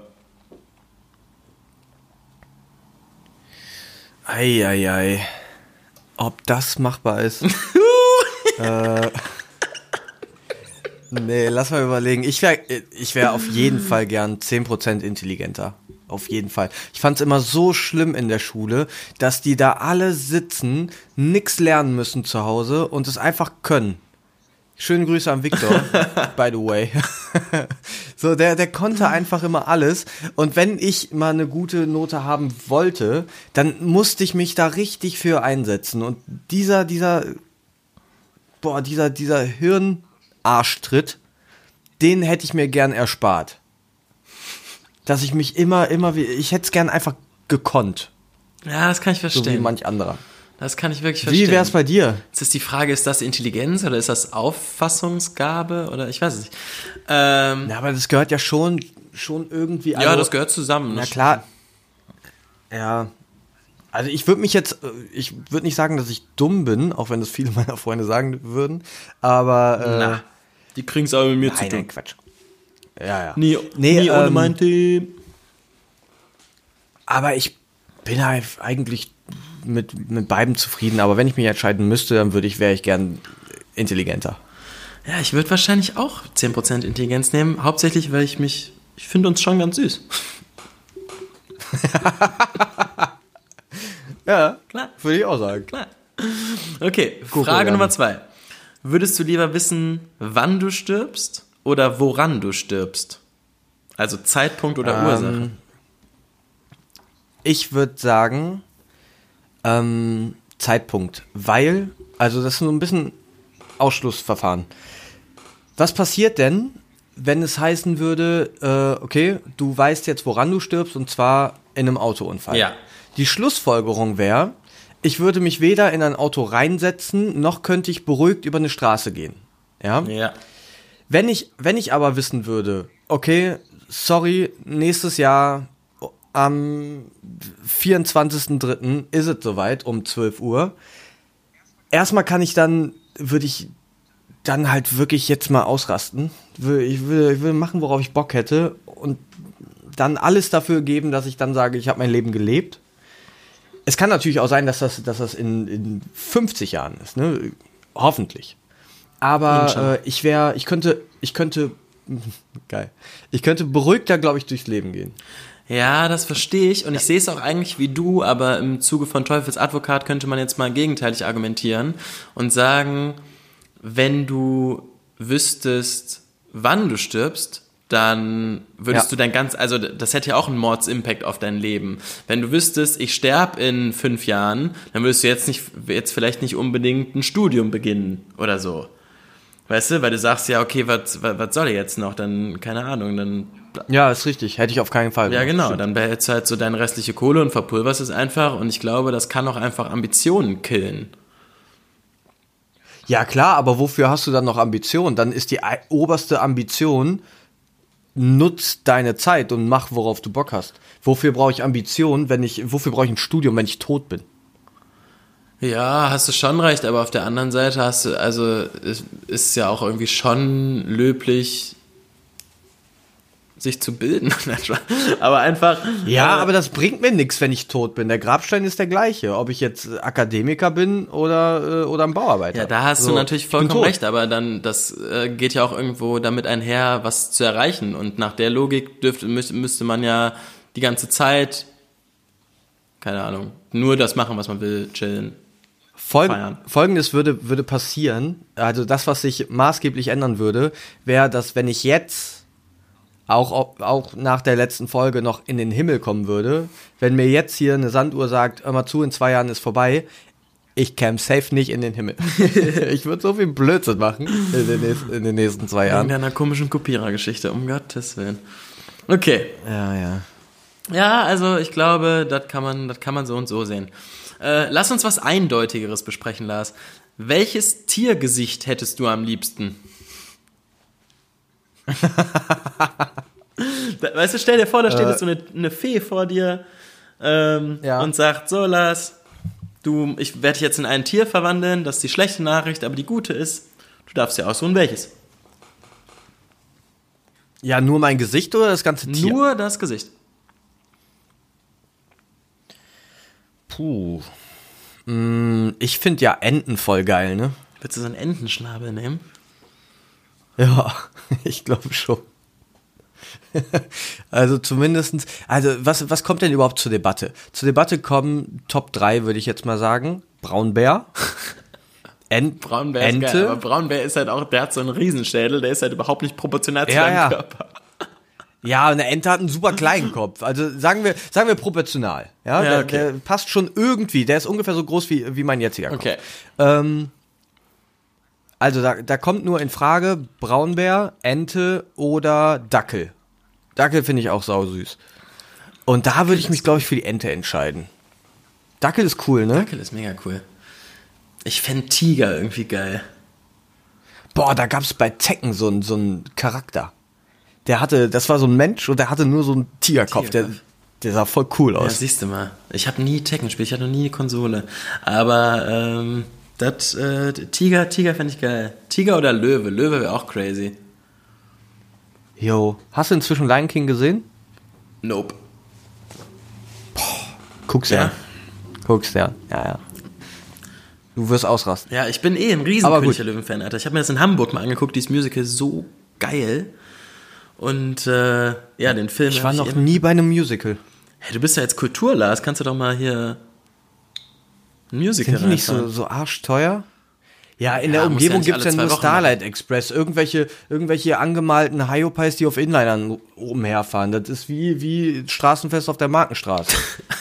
Eieiei. Ob das machbar ist? äh, nee, lass mal überlegen. Ich wäre ich wär auf jeden Fall gern zehn Prozent intelligenter. Auf jeden Fall. Ich fand's immer so schlimm in der Schule, dass die da alle sitzen, nix lernen müssen zu Hause und es einfach können. Schöne Grüße an Victor, by the way. So, der, der konnte einfach immer alles. Und wenn ich mal eine gute Note haben wollte, dann musste ich mich da richtig für einsetzen. Und dieser, dieser boah, dieser, dieser Hirnarschtritt, den hätte ich mir gern erspart. Dass ich mich immer, immer, wie- ich hätte es gern einfach gekonnt, Ja, das kann ich so verstehen. wie manch anderer. Das kann ich wirklich verstehen. Wie wär's bei dir? Jetzt ist die Frage, ist das Intelligenz oder ist das Auffassungsgabe oder ich weiß es nicht. Ähm, Ja, aber das gehört ja schon, schon irgendwie. ja, also- das gehört zusammen. Na das klar. Ja. Also ich würde mich jetzt, äh, ich würde nicht sagen, dass ich dumm bin, auch wenn das viele meiner Freunde sagen würden, aber äh, Na, die kriegen's aber mit mir zu nein, nein, tun. Quatsch. Ja, ja. Nie, Nee, nie ohne ähm, mein Team. Aber ich bin halt eigentlich mit, mit beidem zufrieden, aber wenn ich mich entscheiden müsste, dann würde ich, wäre ich gern intelligenter. Ja, ich würde wahrscheinlich auch zehn Prozent Intelligenz nehmen, hauptsächlich, weil ich mich, ich finde uns schon ganz süß. Ja, Klar. würde ich auch sagen. Klar. Okay, Guck Frage mal. Nummer zwei. Würdest du lieber wissen, wann du stirbst oder woran du stirbst? Also Zeitpunkt oder Ähm, Ursache? Ich würde sagen, ähm, Zeitpunkt, weil, also das ist so ein bisschen Ausschlussverfahren. Was passiert denn, wenn es heißen würde, äh, okay, du weißt jetzt, woran du stirbst, und zwar in einem Autounfall? Ja. Die Schlussfolgerung wäre, ich würde mich weder in ein Auto reinsetzen, noch könnte ich beruhigt über eine Straße gehen. Ja? Ja. Wenn ich, wenn ich aber wissen würde, okay, sorry, nächstes Jahr am vierundzwanzigsten dritten ist es soweit um zwölf Uhr. Erstmal kann ich dann, würde ich dann halt wirklich jetzt mal ausrasten. Will- Ich will, ich will machen, worauf ich Bock hätte, und dann alles dafür geben, dass ich dann sage, ich habe mein Leben gelebt. Es kann natürlich auch sein, dass das, dass das in, in fünfzig Jahren ist, ne? Hoffentlich. Aber Inshallah. äh, ich wäre, ich könnte, ich könnte, geil, ich könnte beruhigter, glaube ich, durchs Leben gehen. Ja, das verstehe ich und ich sehe es auch eigentlich wie du, aber im Zuge von Teufels Advokat könnte man jetzt mal gegenteilig argumentieren und sagen, wenn du wüsstest, wann du stirbst, dann würdest Ja. du dein ganz, also das hätte ja auch einen Mordsimpact auf dein Leben. Wenn du wüsstest, ich sterbe in fünf Jahren, dann würdest du jetzt nicht, jetzt vielleicht nicht unbedingt ein Studium beginnen oder so. Weißt du, weil du sagst ja, okay, was was soll ich jetzt noch? Dann, keine Ahnung, dann Ja, ist richtig. Hätte ich auf keinen Fall ja, gemacht. genau, Stimmt. dann behältst du halt so deine restliche Kohle und verpulverst es einfach und ich glaube, das kann auch einfach Ambitionen killen. Ja, klar, aber wofür hast du dann noch Ambition? Dann ist die ei- oberste Ambition, nutz deine Zeit und mach, worauf du Bock hast. Wofür brauche ich Ambition, wenn ich, wofür brauche ich ein Studium, wenn ich tot bin? Ja, hast du schon recht, aber auf der anderen Seite hast du, also es ist ja auch irgendwie schon löblich, sich zu bilden. Aber einfach. Ja, äh, aber das bringt mir nichts, wenn ich tot bin. Der Grabstein ist der gleiche, ob ich jetzt Akademiker bin oder, äh, oder ein Bauarbeiter. Ja, da hast So, du natürlich ich bin vollkommen tot. recht, aber dann, das äh, geht ja auch irgendwo damit einher, was zu erreichen. Und nach der Logik dürfte, müsste, müsste man ja die ganze Zeit, keine Ahnung, nur das machen, was man will, chillen. Folg feiern. Folgendes würde, würde passieren, also das, was sich maßgeblich ändern würde, wäre, dass wenn ich jetzt auch, auch, auch nach der letzten Folge noch in den Himmel kommen würde, wenn mir jetzt hier eine Sanduhr sagt, hör mal zu, in zwei Jahren ist vorbei, ich käme safe nicht in den Himmel. Ich würde so viel Blödsinn machen in den nächsten, in den nächsten zwei Jahren. Irgendeiner komischen Kopierergeschichte, um Gottes Willen. Okay. Ja, ja. Ja, also ich glaube, das kann man, das kann man so und so sehen. Äh, lass uns was Eindeutigeres besprechen, Lars. Welches Tiergesicht hättest du am liebsten? Da, weißt du, stell dir vor, da steht Äh. jetzt so eine, eine Fee vor dir ähm, Ja. und sagt, so Lars, du, ich werde dich jetzt in ein Tier verwandeln, das ist die schlechte Nachricht, aber die gute ist, du darfst dir aussuchen, welches. Ja, nur mein Gesicht oder das ganze Tier? Nur das Gesicht. Puh. Mm, ich finde ja Enten voll geil, ne? Willst du so einen Entenschnabel nehmen? Ja, ich glaube schon. Also zumindestens, also was, was kommt denn überhaupt zur Debatte? Zur Debatte kommen Top drei, würde ich jetzt mal sagen. Braunbär. Ent, Braunbär ist Ente. geil, aber Braunbär ist halt auch, der hat so einen Riesenschädel, der ist halt überhaupt nicht proportional zu Ja, deinem ja. Körper. Ja, eine Ente hat einen super kleinen Kopf. Also sagen wir, sagen wir proportional. Ja, Ja, der, okay. der passt schon irgendwie. Der ist ungefähr so groß wie, wie mein jetziger Kopf. Okay. Ähm, Also da, da kommt nur in Frage Braunbär, Ente oder Dackel. Dackel finde ich auch sausüß. Und da würde ich mich, glaube ich, für die Ente entscheiden. Dackel ist cool, ne? Dackel ist mega cool. Ich fände Tiger irgendwie geil. Boah, da gab es bei Tekken so einen so einen Charakter. Der hatte, das war so ein Mensch und der hatte nur so einen Tigerkopf. Der, Tigerkopf. der sah voll cool Ja, aus. siehst du mal. Ich habe nie Tekken gespielt, ich hatte noch nie eine Konsole. Aber ähm, das äh, Tiger, Tiger fände ich geil. Tiger oder Löwe? Löwe wäre auch crazy. Jo, hast du inzwischen Lion King gesehen? Nope. Guck's Ja? ja. Guck's ja. Ja, ja. Du wirst ausrasten. Ja, ich bin eh ein riesen Aber König gut. der Löwen-Fan, Alter. Ich habe mir das in Hamburg mal angeguckt, dieses Musical, so geil. Und äh, ja, den Film. Ich hab war noch eben- nie bei einem Musical. Hey, du bist ja jetzt Kulturlars, kannst du doch mal hier ein Musical Sind die nicht so, reinfahren. so arschteuer? Ja, in Ja, der muss ja Umgebung nicht gibt's ja alle zwei nur Wochen Starlight Express. Irgendwelche, irgendwelche angemalten Hyopies, die auf Inlinern umherfahren. Das ist wie, wie Straßenfest auf der Markenstraße.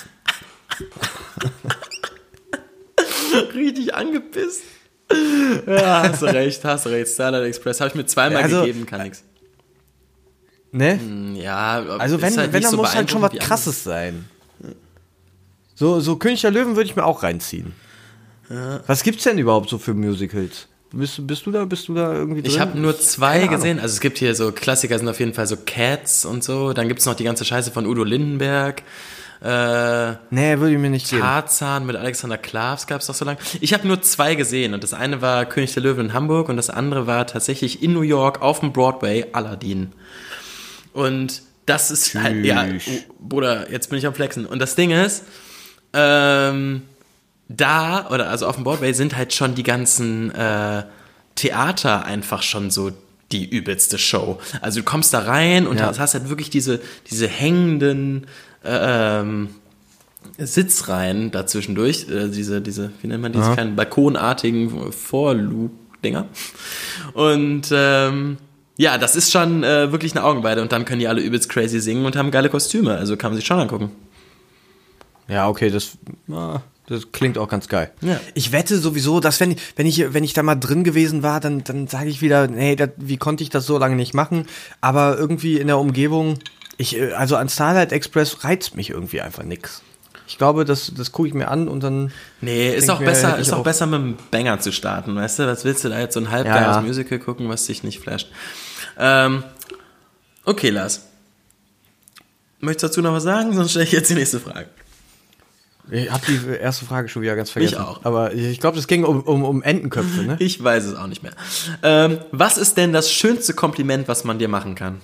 Richtig angepisst. Ja, hast du recht, hast du recht. Starlight Express habe ich mir zweimal Also, gegeben, kann nix. Ne? Ja, Also wenn, ist halt wenn nicht dann so muss halt schon was beeindruckend wie Krasses sein. So, so König der Löwen würde ich mir auch reinziehen. Was gibt's denn überhaupt so für Musicals? Bist, bist du da, bist du da irgendwie drin? Ich habe nur zwei Keine Ahnung. gesehen. Also es gibt hier so Klassiker, sind auf jeden Fall so Cats und so. Dann gibt's noch die ganze Scheiße von Udo Lindenberg. Äh, Nee, würde ich mir nicht geben. Tarzan mit Alexander Klavs gab's doch so lange. Ich habe nur zwei gesehen und das eine war König der Löwen in Hamburg und das andere war tatsächlich in New York auf dem Broadway Aladdin. Und das ist halt, ja, Tschüss. oh, Bruder, jetzt bin ich am Flexen. Und das Ding ist, ähm, da, oder also auf dem Broadway sind halt schon die ganzen äh, Theater einfach schon so die übelste Show. Also du kommst da rein und Ja. hast halt wirklich diese, diese hängenden äh, ähm, Sitzreihen dazwischendurch, äh, diese, diese, wie nennt man diese kleinen balkonartigen Vorlug-Dinger. Und ähm, ja, das ist schon äh, wirklich eine Augenweide und dann können die alle übelst crazy singen und haben geile Kostüme, also kann man sich schon angucken. Ja, okay, das, ah, das klingt auch ganz geil. Ja. Ich wette sowieso, dass wenn ich, wenn ich, wenn ich da mal drin gewesen war, dann, dann sage ich wieder, nee, das, wie konnte ich das so lange nicht machen? Aber irgendwie in der Umgebung, ich, äh, also an Starlight Express reizt mich irgendwie einfach nix. Ich glaube, das, das gucke ich mir an und dann. Nee, ist denk auch mir, besser, hätte ich ist auch auch- besser mit einem Banger zu starten, weißt du? Was willst du da jetzt so ein halbgeiles Ja, ja. Musical gucken, was dich nicht flasht? Ähm, okay, Lars. Möchtest du dazu noch was sagen? Sonst stelle ich jetzt die nächste Frage. Ich habe die erste Frage schon wieder ganz vergessen. Ich auch. Aber ich glaube, es ging um, um, um Entenköpfe, ne? Ich weiß es auch nicht mehr. Ähm, was ist denn das schönste Kompliment, was man dir machen kann?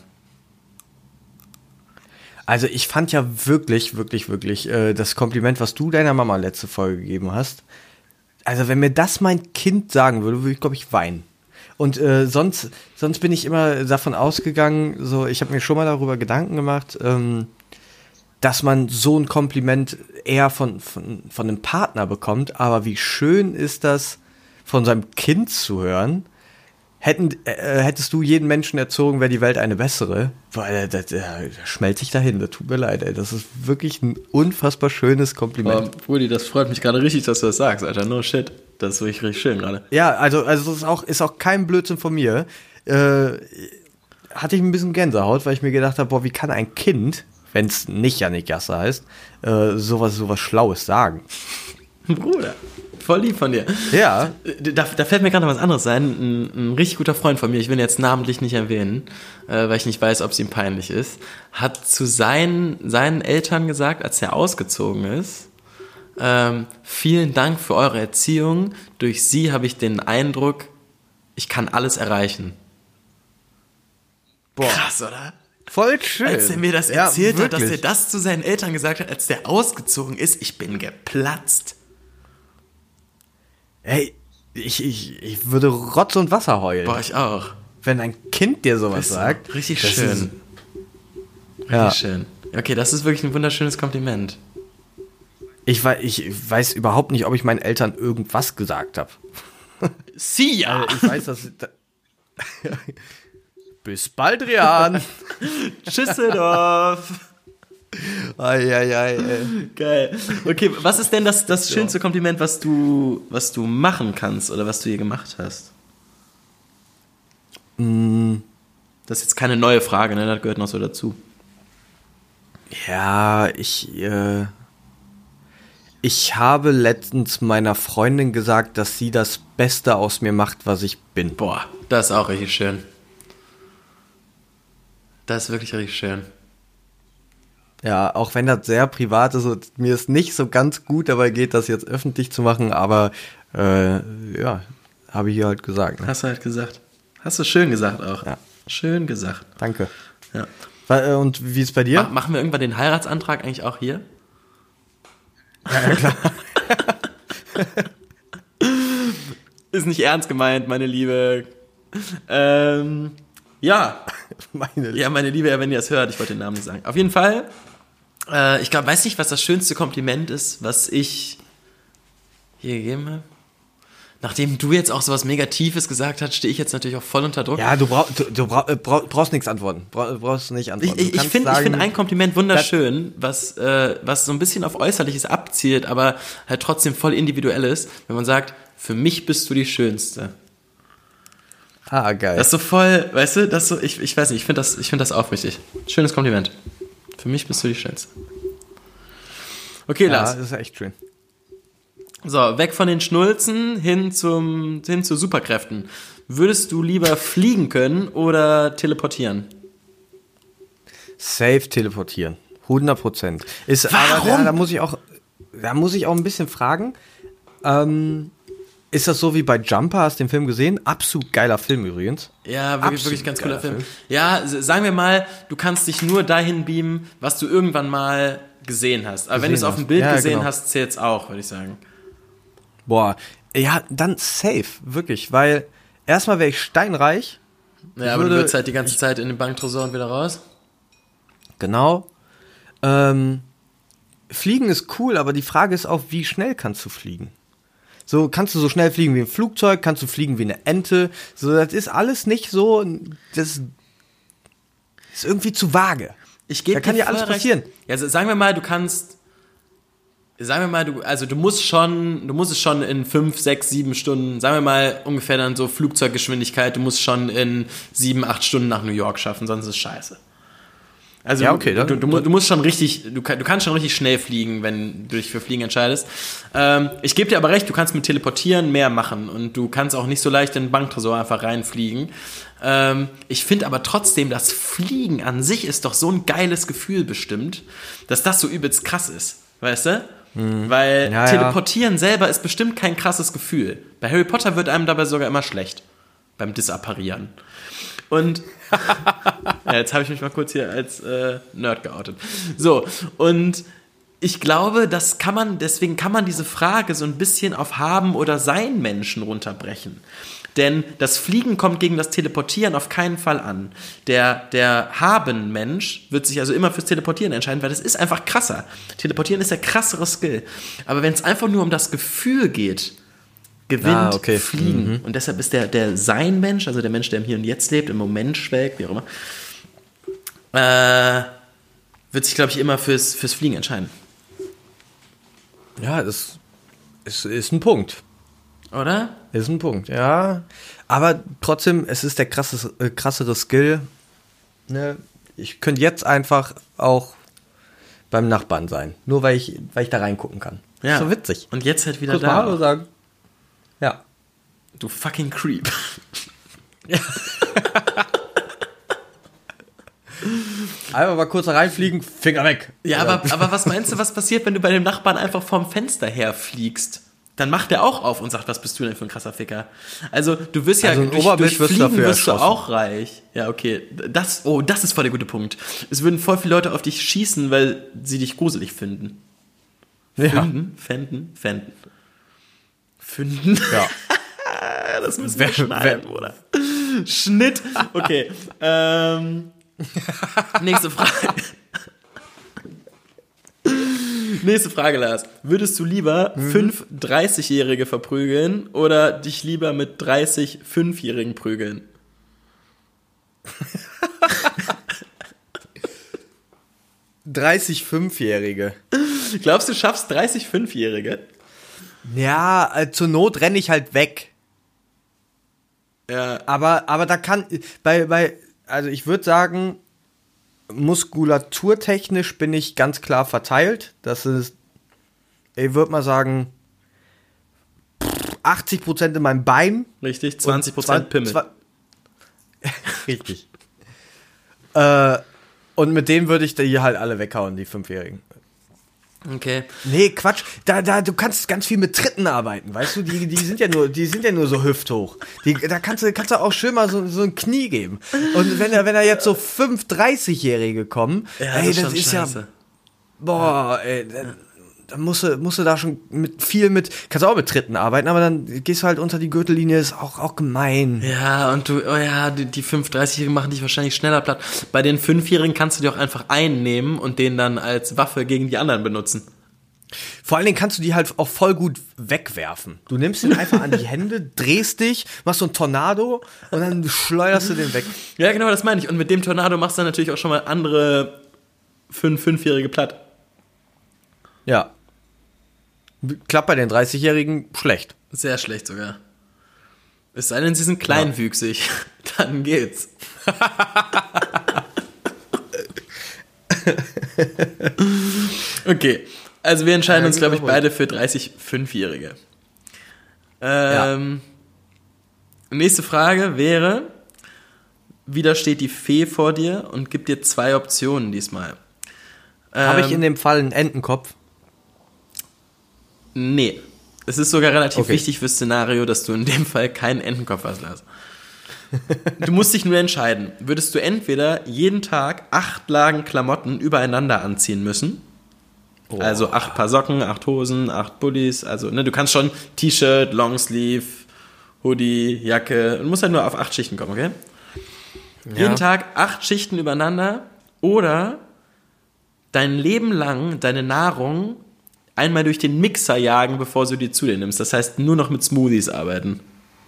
Also ich fand ja wirklich, wirklich, wirklich äh, das Kompliment, was du deiner Mama letzte Folge gegeben hast. Also wenn mir das mein Kind sagen würde, würde ich, glaube ich, weinen. Und äh, sonst, sonst bin ich immer davon ausgegangen, so ich habe mir schon mal darüber Gedanken gemacht, ähm, dass man so ein Kompliment eher von, von, von einem Partner bekommt. Aber wie schön ist das, von seinem Kind zu hören? Hätten, äh, hättest du jeden Menschen erzogen, wäre die Welt eine bessere. Weil das, das, das schmelzt sich dahin, das tut mir leid, ey. Das ist wirklich ein unfassbar schönes Kompliment. Oh, Brudi, das freut mich gerade richtig, dass du das sagst, Alter. No shit. Das ist wirklich richtig schön gerade. Ja, also, also das ist auch, ist auch kein Blödsinn von mir. Äh, hatte ich ein bisschen Gänsehaut, weil ich mir gedacht habe, boah, wie kann ein Kind, wenn es nicht Jannik Jasse heißt, äh, sowas, sowas Schlaues sagen? Bruder, voll lieb von dir. Ja. Da, da fällt mir gerade noch was anderes ein. Ein, ein richtig guter Freund von mir, ich will ihn jetzt namentlich nicht erwähnen, äh, weil ich nicht weiß, ob es ihm peinlich ist, hat zu seinen, seinen Eltern gesagt, als er ausgezogen ist, ähm, vielen Dank für eure Erziehung. Durch sie habe ich den Eindruck, ich kann alles erreichen. Boah. Krass, oder? Voll schön. Als er mir das Ja, erzählt hat, dass er wirklich. das zu seinen Eltern gesagt hat, als der ausgezogen ist, ich bin geplatzt. Ey, ich, ich, ich würde Rotz und Wasser heulen. Boah, ich auch. Wenn ein Kind dir sowas Weißt du, sagt. Richtig das schön. ist- Richtig Ja. schön. Okay, das ist wirklich ein wunderschönes Kompliment. Ich, wei- ich weiß überhaupt nicht, ob ich meinen Eltern irgendwas gesagt habe. Sia! Ich weiß, dass. Da Bis bald, Rian. Tschüsseldorf! Eieiei. Geil. Okay, was ist denn das, das schönste Kompliment, was du, was du machen kannst oder was du hier gemacht hast? Das ist jetzt keine neue Frage, ne? Das gehört noch so dazu. Ja, ich, äh, ich habe letztens meiner Freundin gesagt, dass sie das Beste aus mir macht, was ich bin. Boah, das ist auch richtig schön. Das ist wirklich richtig schön. Ja, auch wenn das sehr privat ist und mir ist nicht so ganz gut dabei geht, das jetzt öffentlich zu machen, aber äh, ja, habe ich ihr halt gesagt. Ne? Hast du halt gesagt. Hast du schön gesagt auch. Ja. Schön gesagt. Danke. Ja. Und wie ist bei dir? Ma- machen wir irgendwann den Heiratsantrag eigentlich auch hier? Ja, ja klar. Ist nicht ernst gemeint, meine Liebe. Ähm, ja. Meine Ja, meine Liebe, wenn ihr das hört, ich wollte den Namen nicht sagen. Auf jeden Fall, äh, ich glaube, weiß nicht, was das schönste Kompliment ist, was ich hier gegeben habe. Nachdem du jetzt auch sowas Negatives gesagt hast, stehe ich jetzt natürlich auch voll unter Druck. Ja, du, brauch, du, du brauch, brauch, brauchst nichts antworten. Brauch, brauchst nicht antworten. Ich, ich, Du ich kannst finde sagen, find ein Kompliment wunderschön, was, äh, was so ein bisschen auf Äußerliches abzielt, aber halt trotzdem voll individuell ist, wenn man sagt, für mich bist du die Schönste. Ah, geil. Das ist so voll, weißt du, das so, ich, ich weiß nicht, ich finde das, ich find das aufrichtig. Schönes Kompliment. Für mich bist du die Schönste. Okay, ja, Lars. das ist echt schön. So, weg von den Schnulzen hin zum hin zu Superkräften. Würdest du lieber fliegen können oder teleportieren? Safe teleportieren. hundert Prozent. Ist, Warum? Aber da, da muss ich auch, da muss ich auch ein bisschen fragen. Ähm, ist das so wie bei Jumper? Hast du den Film gesehen? Absolut geiler Film übrigens. Ja, wirklich, Absolut wirklich ganz cooler geiler Film. Film. Ja, s- sagen wir mal, du kannst dich nur dahin beamen, was du irgendwann mal gesehen hast. Aber wenn du es Gesehen auf dem hast. Bild Ja, gesehen genau. hast, zählt's auch, würde ich sagen. Boah, ja, dann safe, wirklich, weil erstmal wäre ich steinreich. Ja, aber du würde- würdest halt die ganze Zeit in den Banktresor und wieder raus. Genau. Ähm, Fliegen ist cool, aber die Frage ist auch, wie schnell kannst du fliegen? So, kannst du so schnell fliegen wie ein Flugzeug, kannst du fliegen wie eine Ente? So, das ist alles nicht so, das ist irgendwie zu vage. Ich gebe Da kann dir ja alles voll recht. passieren. Ja, also sagen wir mal, du kannst, sagen wir mal, du, also du musst schon, du musst es schon in fünf, sechs, sieben Stunden, sagen wir mal ungefähr dann so Flugzeuggeschwindigkeit, du musst schon in sieben, acht Stunden nach New York schaffen, sonst ist es scheiße. Also Ja, okay, du, dann- du, mu- du musst schon richtig, du, kann- du kannst schon richtig schnell fliegen, wenn du dich für Fliegen entscheidest. Ähm, ich gebe dir aber recht, du kannst mit Teleportieren mehr machen und du kannst auch nicht so leicht in den Banktresor einfach reinfliegen. Ähm, ich finde aber trotzdem, das Fliegen an sich ist doch so ein geiles Gefühl bestimmt, dass das so übelst krass ist, weißt du? Weil Ja, ja. Teleportieren selber ist bestimmt kein krasses Gefühl. Bei Harry Potter wird einem dabei sogar immer schlecht. Beim Disapparieren. Und ja, jetzt habe ich mich mal kurz hier als äh, Nerd geoutet. So, und ich glaube, das kann man, deswegen kann man diese Frage so ein bisschen auf Haben oder Sein Menschen runterbrechen. Denn das Fliegen kommt gegen das Teleportieren auf keinen Fall an. Der, der Haben-Mensch wird sich also immer fürs Teleportieren entscheiden, weil das ist einfach krasser. Teleportieren ist der krassere Skill. Aber wenn es einfach nur um das Gefühl geht, gewinnt Ah, okay. Fliegen. Und deshalb ist der, der Sein-Mensch, also der Mensch, der im Hier und Jetzt lebt, im Moment schwelgt, wie auch immer, äh, wird sich, glaube ich, immer fürs, fürs Fliegen entscheiden. Ja, das ist, ist ein Punkt. Oder? Ist ein Punkt, ja. Aber trotzdem, es ist der krassere, äh, krassere Skill. Ne? Ich könnte jetzt einfach auch beim Nachbarn sein. Nur weil ich, weil ich da reingucken kann. Ja. So witzig. Und jetzt halt wieder Kurz mal da. Hallo sagen. Ja. Du fucking Creep. Einfach mal kurz da reinfliegen, Finger weg. Ja, aber, aber was meinst du, was passiert, wenn du bei dem Nachbarn einfach vorm Fenster herfliegst? Dann macht er auch auf und sagt, was bist du denn für ein krasser Ficker? Also, du wirst ja Also ein durch, Oberbild durch wirst du Fliegen dafür wirst du erschossen. auch reich. Ja, okay. Das, oh, das ist voll der gute Punkt. Es würden voll viele Leute auf dich schießen, weil sie dich gruselig finden. Ja. Finden? Fänden? Fänden. Finden? Ja. Das müssen wir Wer- schneiden, wer- Bruder. Schnitt. Okay. ähm, nächste Frage. Nächste Frage, Lars. Würdest du lieber fünf dreißigjährige verprügeln oder dich lieber mit dreißig fünfjährigen prügeln? dreißig Fünfjährige. Glaubst du, schaffst dreißig fünfjährige? Ja, äh, zur Not renne ich halt weg. Ja. Aber, aber da kann, bei, bei, also ich würde sagen, muskulaturtechnisch bin ich ganz klar verteilt. Das ist, ich würde mal sagen, achtzig Prozent in meinem Bein. Richtig, zwanzig Prozent Pimmel. Zwa- Richtig. äh, und mit denen würde ich die halt alle weghauen, die Fünfjährigen. Okay. Nee, Quatsch. Da, da, du kannst ganz viel mit Tritten arbeiten, weißt du? Die, die sind ja nur, die sind ja nur so hüfthoch. Die, da kannst du, kannst du auch schön mal so, so ein Knie geben. Und wenn er, wenn er jetzt so fünf dreißig-Jährige kommen, Ja, ey, das ist das schon ist scheiße. ja, boah, ey, da, da musst du, musst du da schon mit viel mit, kannst auch mit Tritten arbeiten, aber dann gehst du halt unter die Gürtellinie, ist auch, auch gemein. Ja, und du, oh ja, die, die fünf dreißig-Jährigen machen dich wahrscheinlich schneller platt. Bei den Fünfjährigen kannst du die auch einfach einnehmen und den dann als Waffe gegen die anderen benutzen. Vor allen Dingen kannst du die halt auch voll gut wegwerfen. Du nimmst den einfach an die Hände, drehst dich, machst so ein Tornado und dann schleuderst du den weg. Ja, genau, das meine ich. Und mit dem Tornado machst du dann natürlich auch schon mal andere fünf, Fünfjährige platt. Ja. Klappt bei den dreißig-Jährigen schlecht. Sehr schlecht sogar. Es sei denn, sie sind kleinwüchsig. Dann geht's. Okay, also wir entscheiden Ja, uns, glaube ich, gut. beide für dreißig Fünfjährige. Ähm, Nächste Frage wäre, wieder steht die Fee vor dir und gibt dir zwei Optionen diesmal. Habe ich Ähm, in dem Fall einen Entenkopf? Nee. Es ist sogar relativ Okay. wichtig fürs Szenario, dass du in dem Fall keinen Entenkopf hast, Lars. Du musst dich nur entscheiden. Würdest du entweder jeden Tag acht Lagen Klamotten übereinander anziehen müssen? Also acht Paar Socken, acht Hosen, acht Pullis. Also, ne, du kannst schon T-Shirt, Longsleeve, Hoodie, Jacke. Du musst halt nur auf acht Schichten kommen, okay? Jeden Tag acht Schichten übereinander oder dein Leben lang deine Nahrung einmal durch den Mixer jagen, bevor du die zu dir nimmst. Das heißt, nur noch mit Smoothies arbeiten.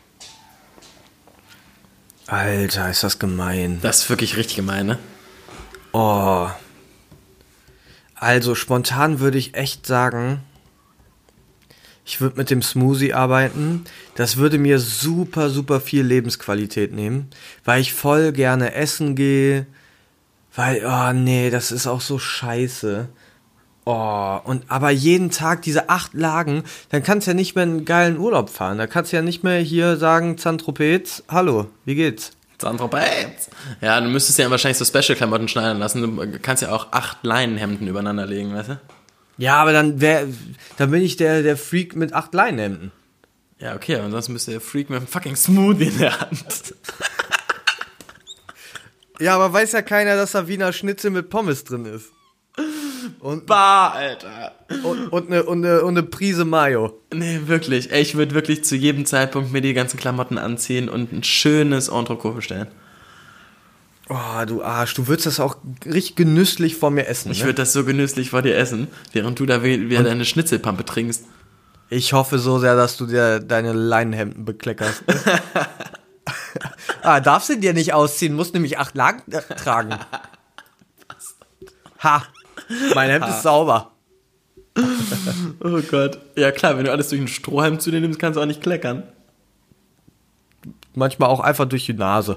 Alter, ist das gemein. Das ist wirklich richtig gemein, ne? Oh. Also spontan würde ich echt sagen, ich würde mit dem Smoothie arbeiten. Das würde mir super, super viel Lebensqualität nehmen, weil ich voll gerne essen gehe. Weil, oh nee, das ist auch so scheiße. Oh, und aber jeden Tag diese acht Lagen, dann kannst du ja nicht mehr einen geilen Urlaub fahren. Da kannst du ja nicht mehr hier sagen, Zantropez, hallo, wie geht's? Zantropez. Ja, du müsstest ja wahrscheinlich so Special-Klamotten schneiden lassen. Du kannst ja auch acht Leinenhemden übereinander legen, weißt du? Ja, aber dann wär, dann bin ich der, der Freak mit acht Leinenhemden. Ja, okay, aber sonst müsste der Freak mit einem fucking Smoothie in der Hand. Ja, aber weiß ja keiner, dass da Wiener Schnitzel mit Pommes drin ist. Und, Bah, Alter. und, und, eine, und, eine, und eine Prise Mayo. Nee, wirklich. Ey, ich würde wirklich zu jedem Zeitpunkt mir die ganzen Klamotten anziehen und ein schönes Entrecot bestellen. Oh, du Arsch, du würdest das auch richtig genüsslich vor mir essen. Ich Ne? würde das so genüsslich vor dir essen, während du da wieder deine Schnitzelpampe trinkst. Ich hoffe so sehr, dass du dir deine Leinenhemden bekleckerst. Ne? ah, darfst du dir nicht ausziehen, musst nämlich acht Lagen äh, tragen. Ha, mein Hemd ist sauber. Oh Gott. Ja klar, wenn du alles durch einen Strohhalm zu dir nimmst, kannst du auch nicht kleckern. Manchmal auch einfach durch die Nase.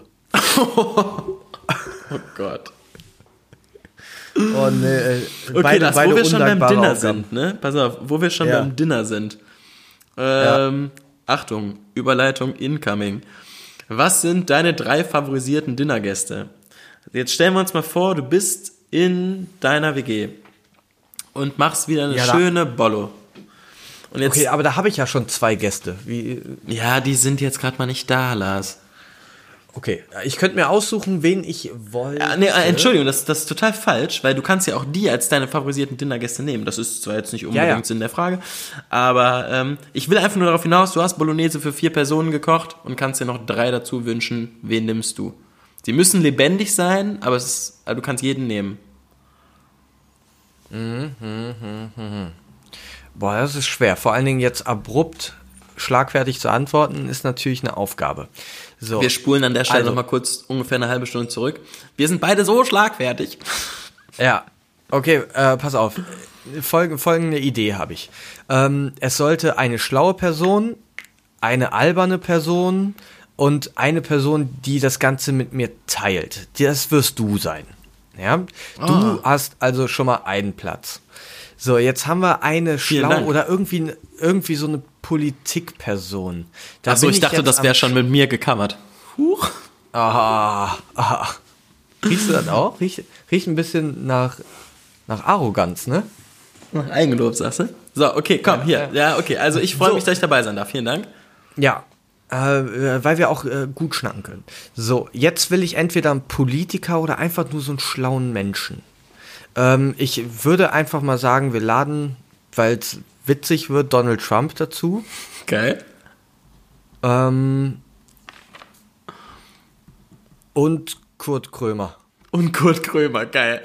Oh Gott. Oh nee, ey. Okay, Beide- das, beide wo wir schon beim undankbare Dinner Aufgaben. sind, ne? Pass auf, wo wir schon Ja. beim Dinner sind. Ähm, Achtung, Überleitung incoming. Was sind deine drei favorisierten Dinnergäste? Jetzt stellen wir uns mal vor, du bist in deiner W G und machst wieder eine Ja, da- schöne Bollo. Und jetzt, Okay, aber da habe ich ja schon zwei Gäste. Wie, ja, die sind jetzt gerade mal nicht da, Lars. okay, ich könnte mir aussuchen, wen ich wollte. Ja, nee, äh, Entschuldigung, das, das ist total falsch, weil du kannst ja auch die als deine favorisierten Dinnergäste nehmen. Das ist zwar jetzt nicht unbedingt Ja, ja. Sinn der Frage, aber ähm, ich will einfach nur darauf hinaus, du hast Bolognese für vier Personen gekocht und kannst dir noch drei dazu wünschen. Wen nimmst du? Sie müssen lebendig sein, aber es ist, also du kannst jeden nehmen. Boah, das ist schwer. Vor allen Dingen jetzt abrupt schlagfertig zu antworten, ist natürlich eine Aufgabe. So. Wir spulen an der Stelle Also- noch mal kurz ungefähr eine halbe Stunde zurück. Wir sind beide so schlagfertig. Ja, okay, äh, pass auf. Folge, folgende Idee habe ich. Ähm, es sollte eine schlaue Person, eine alberne Person und eine Person, die das Ganze mit mir teilt. Das wirst du sein. Ja? Du Ah. hast also schon mal einen Platz. So, jetzt haben wir eine Vielen schlau Dank. oder irgendwie, irgendwie so eine Politikperson. Da Achso, bin ich dachte, jetzt das am wäre schon mit mir gecovert. Huch. Ah, ah. Riechst du das auch? Riecht, riecht ein bisschen nach, nach Arroganz, ne? Eigenlob, sagst du? So, okay, komm, hier. Ja, okay, also ich freue So. mich, dass ich dabei sein darf. Vielen Dank. Ja, äh, weil wir auch äh, gut schnacken können. So, jetzt will ich entweder einen Politiker oder einfach nur so einen schlauen Menschen. Ähm, ich würde einfach mal sagen, wir laden, weil es witzig wird, Donald Trump dazu. Geil. Ähm, und Kurt Krömer. Und Kurt Krömer, geil.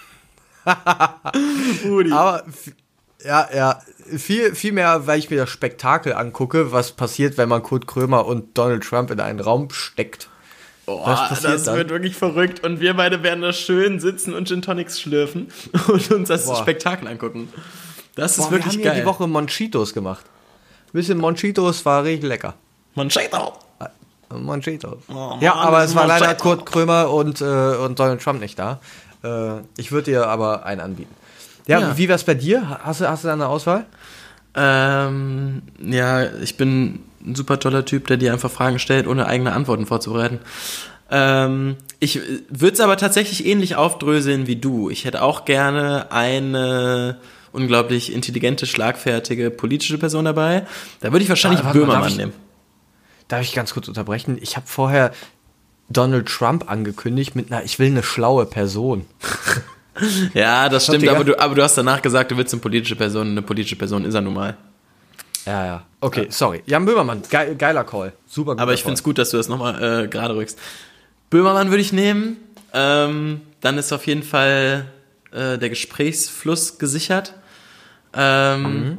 Udi. Aber f- ja, ja, viel, viel mehr, weil ich mir das Spektakel angucke, was passiert, wenn man Kurt Krömer und Donald Trump in einen Raum steckt. Oh, was passiert das dann? wird wirklich verrückt. Und wir beide werden da schön sitzen und Gin Tonics schlürfen und uns das Boah. Spektakel angucken. Das ist Boah, wir wirklich haben geil. ja die Woche Monchitos gemacht. Ein bisschen Monchitos war richtig lecker. Manchego. Monchitos. Oh, ja, Mann, aber das es war leider Monchito. Kurt Krömer und, äh, und Donald Trump nicht da. Äh, ich würde dir aber einen anbieten. Ja, Ja. wie wär's bei dir? Hast du, hast du da eine Auswahl? Ähm, ja, ich bin ein super toller Typ, der dir einfach Fragen stellt, ohne eigene Antworten vorzubereiten. Ähm, ich würde es aber tatsächlich ähnlich aufdröseln wie du. Ich hätte auch gerne eine unglaublich intelligente, schlagfertige politische Person dabei. Da würde ich wahrscheinlich Ah, warte mal, darf Böhmermann ich- nehmen. Darf ich ganz kurz unterbrechen? Ich habe vorher Donald Trump angekündigt mit einer, ich will eine schlaue Person. Ja, das stimmt, Digga. aber du, aber du hast danach gesagt, du willst eine politische Person. Eine politische Person ist er nun mal. Ja, ja. Okay, sorry. Jan Böhmermann, geil, geiler Call. Super guter Aber ich Call. finde es gut, dass du das nochmal äh, gerade rückst. Böhmermann würde ich nehmen. Ähm, dann ist auf jeden Fall äh, der Gesprächsfluss gesichert. Ähm, Mhm.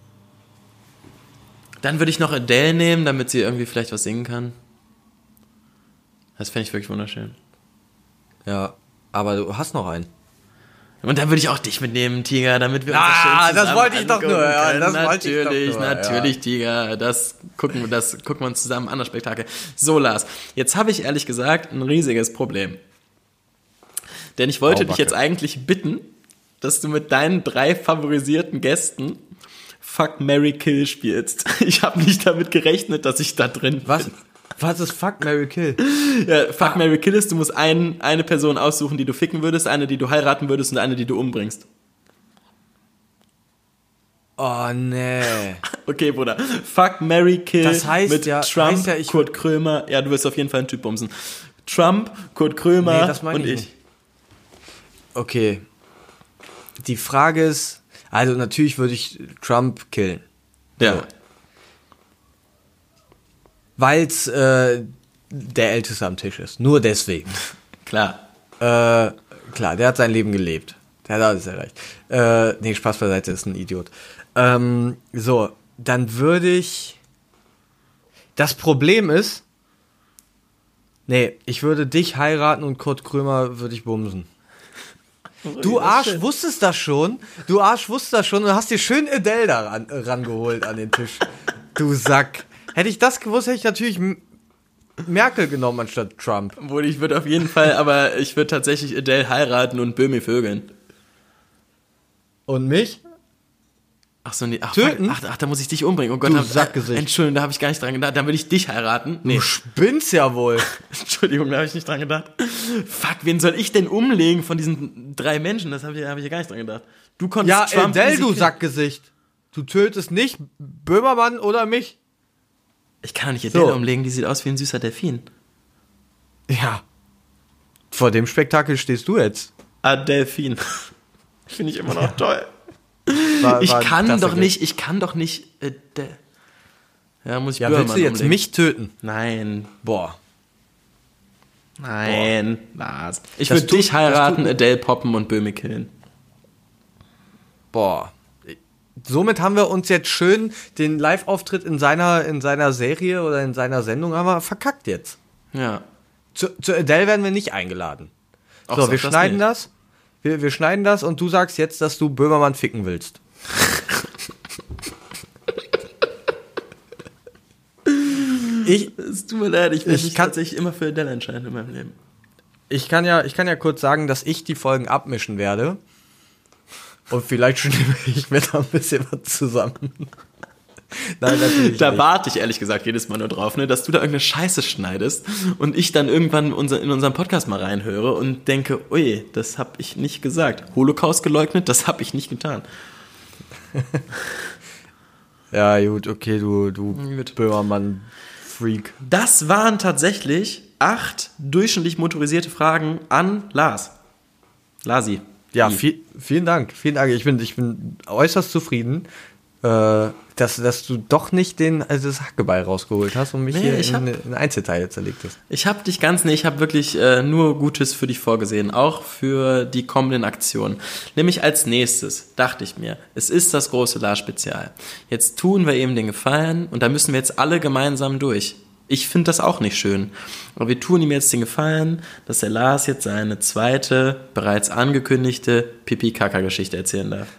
Dann würde ich noch Adele nehmen, damit sie irgendwie vielleicht was singen kann. Das fände ich wirklich wunderschön. Ja, aber du hast noch einen. Und dann würde ich auch dich mitnehmen, Tiger, damit wir uns Ah, das schön das zusammen wollte ich doch angucken nur hören, können. das wollte ich doch Natürlich, nur, ja. natürlich, Tiger. Das gucken, wir- das gucken wir uns zusammen an, das Spektakel. So, Lars, jetzt habe ich ehrlich gesagt ein riesiges Problem. Denn ich wollte dich Baubacke. jetzt eigentlich bitten, dass du mit deinen drei favorisierten Gästen Fuck, Marry, Kill spielst. Ich habe nicht damit gerechnet, dass ich da drin Was? bin. Was ist Fuck, Marry, Kill? Ja, Fuck, Marry, Kill ist, du musst ein, eine Person aussuchen, die du ficken würdest, eine, die du heiraten würdest und eine, die du umbringst. Oh, nee. Okay, Bruder. Fuck, Marry, Kill Das heißt mit ja- Trump, heißt ja, ich- Kurt Krömer. Ja, du wirst auf jeden Fall einen Typ bumsen. Trump, Kurt Krömer Nee, das meine und ich ich. nicht. Okay. Die Frage ist, also natürlich würde ich Trump killen. Ja. So. Weil's äh, der Älteste am Tisch ist. Nur deswegen. Klar. Äh, klar, der hat sein Leben gelebt. Der hat alles erreicht. Äh, nee, Spaß beiseite, ist ein Idiot. Ähm, so, dann würde ich... Das Problem ist... Nee, ich würde dich heiraten und Kurt Krömer würde ich bumsen. Du Arsch wusstest das schon. Du Arsch wusstest das schon und hast dir schön Adele da ran, äh, rangeholt an den Tisch. Du Sack. Hätte ich das gewusst, hätte ich natürlich M- Merkel genommen anstatt Trump. Obwohl, ich würde auf jeden Fall, aber ich würde tatsächlich Adele heiraten und Böhmi vögeln. Und mich? Ach so, nee. Ach, Töten? Ach, ach, da muss ich dich umbringen. Oh Gott, Du da, Sackgesicht. Entschuldigung, da habe ich gar nicht dran gedacht. Dann würde ich dich heiraten. Nee, Du spinnst ja wohl. Entschuldigung, da habe ich nicht dran gedacht. Fuck, wen soll ich denn umlegen von diesen drei Menschen? Das habe ich, hab ich ja gar nicht dran gedacht. Du konntest Ja, Trump Adele, easy du killen. Sackgesicht. Du tötest nicht Böhmermann oder mich. Ich kann doch nicht Adele So. umlegen, die sieht aus wie ein süßer Delfin. Ja. Vor dem Spektakel stehst du jetzt. Adelfin. Finde ich immer noch toll. War, Ich war kann klasse doch Gag. nicht, ich kann doch nicht Adele. Ja, muss ich Ja, Böhmermann willst du jetzt umlegen. mich töten? Nein, Boah. nein, Lars. Ich Das würde tut- dich das heiraten, tut- Adele poppen und Böhmi killen. Boah. Somit haben wir uns jetzt schön den Live-Auftritt in seiner, in seiner Serie oder in seiner Sendung haben wir verkackt jetzt. Ja. Zu, zu Adele werden wir nicht eingeladen. Ach, so, sag wir das schneiden nicht. das. Wir, wir schneiden das und du sagst jetzt, dass du Böhmermann ficken willst. Ich, Es tut mir leid, ich will Ich mich kann- tatsächlich immer für Adele entscheiden in meinem Leben. ich, kann ja, ich kann ja kurz sagen, dass ich die Folgen abmischen werde. Und vielleicht schneide ich mir da ein bisschen was zusammen. Nein, natürlich Da nicht. warte ich ehrlich gesagt jedes Mal nur drauf, ne, dass du da irgendeine Scheiße schneidest und ich dann irgendwann unser, in unseren Podcast mal reinhöre und denke, ui, das habe ich nicht gesagt. Holocaust geleugnet, das habe ich nicht getan. Ja, gut, okay, du, du Gut. Böhmermann-Freak. Das waren tatsächlich acht durchschnittlich motorisierte Fragen an Lars. Lasi. Ja, Wie? viel, vielen Dank. Vielen Dank. Ich bin, ich bin äußerst zufrieden, äh, dass, dass du doch nicht den, also das Hackgebeil rausgeholt hast und mich Nee, hier ich in, hab- in Einzelteile zerlegt hast. Ich habe dich ganz, nee, ich habe wirklich äh, nur Gutes für dich vorgesehen, auch für die kommenden Aktionen. Nämlich als nächstes dachte ich mir, es ist das große Lars-Spezial. Jetzt tun wir ihm den Gefallen und da müssen wir jetzt alle gemeinsam durch. Ich finde das auch nicht schön. Aber wir tun ihm jetzt den Gefallen, dass der Lars jetzt seine zweite, bereits angekündigte Pipi-Kaka-Geschichte erzählen darf.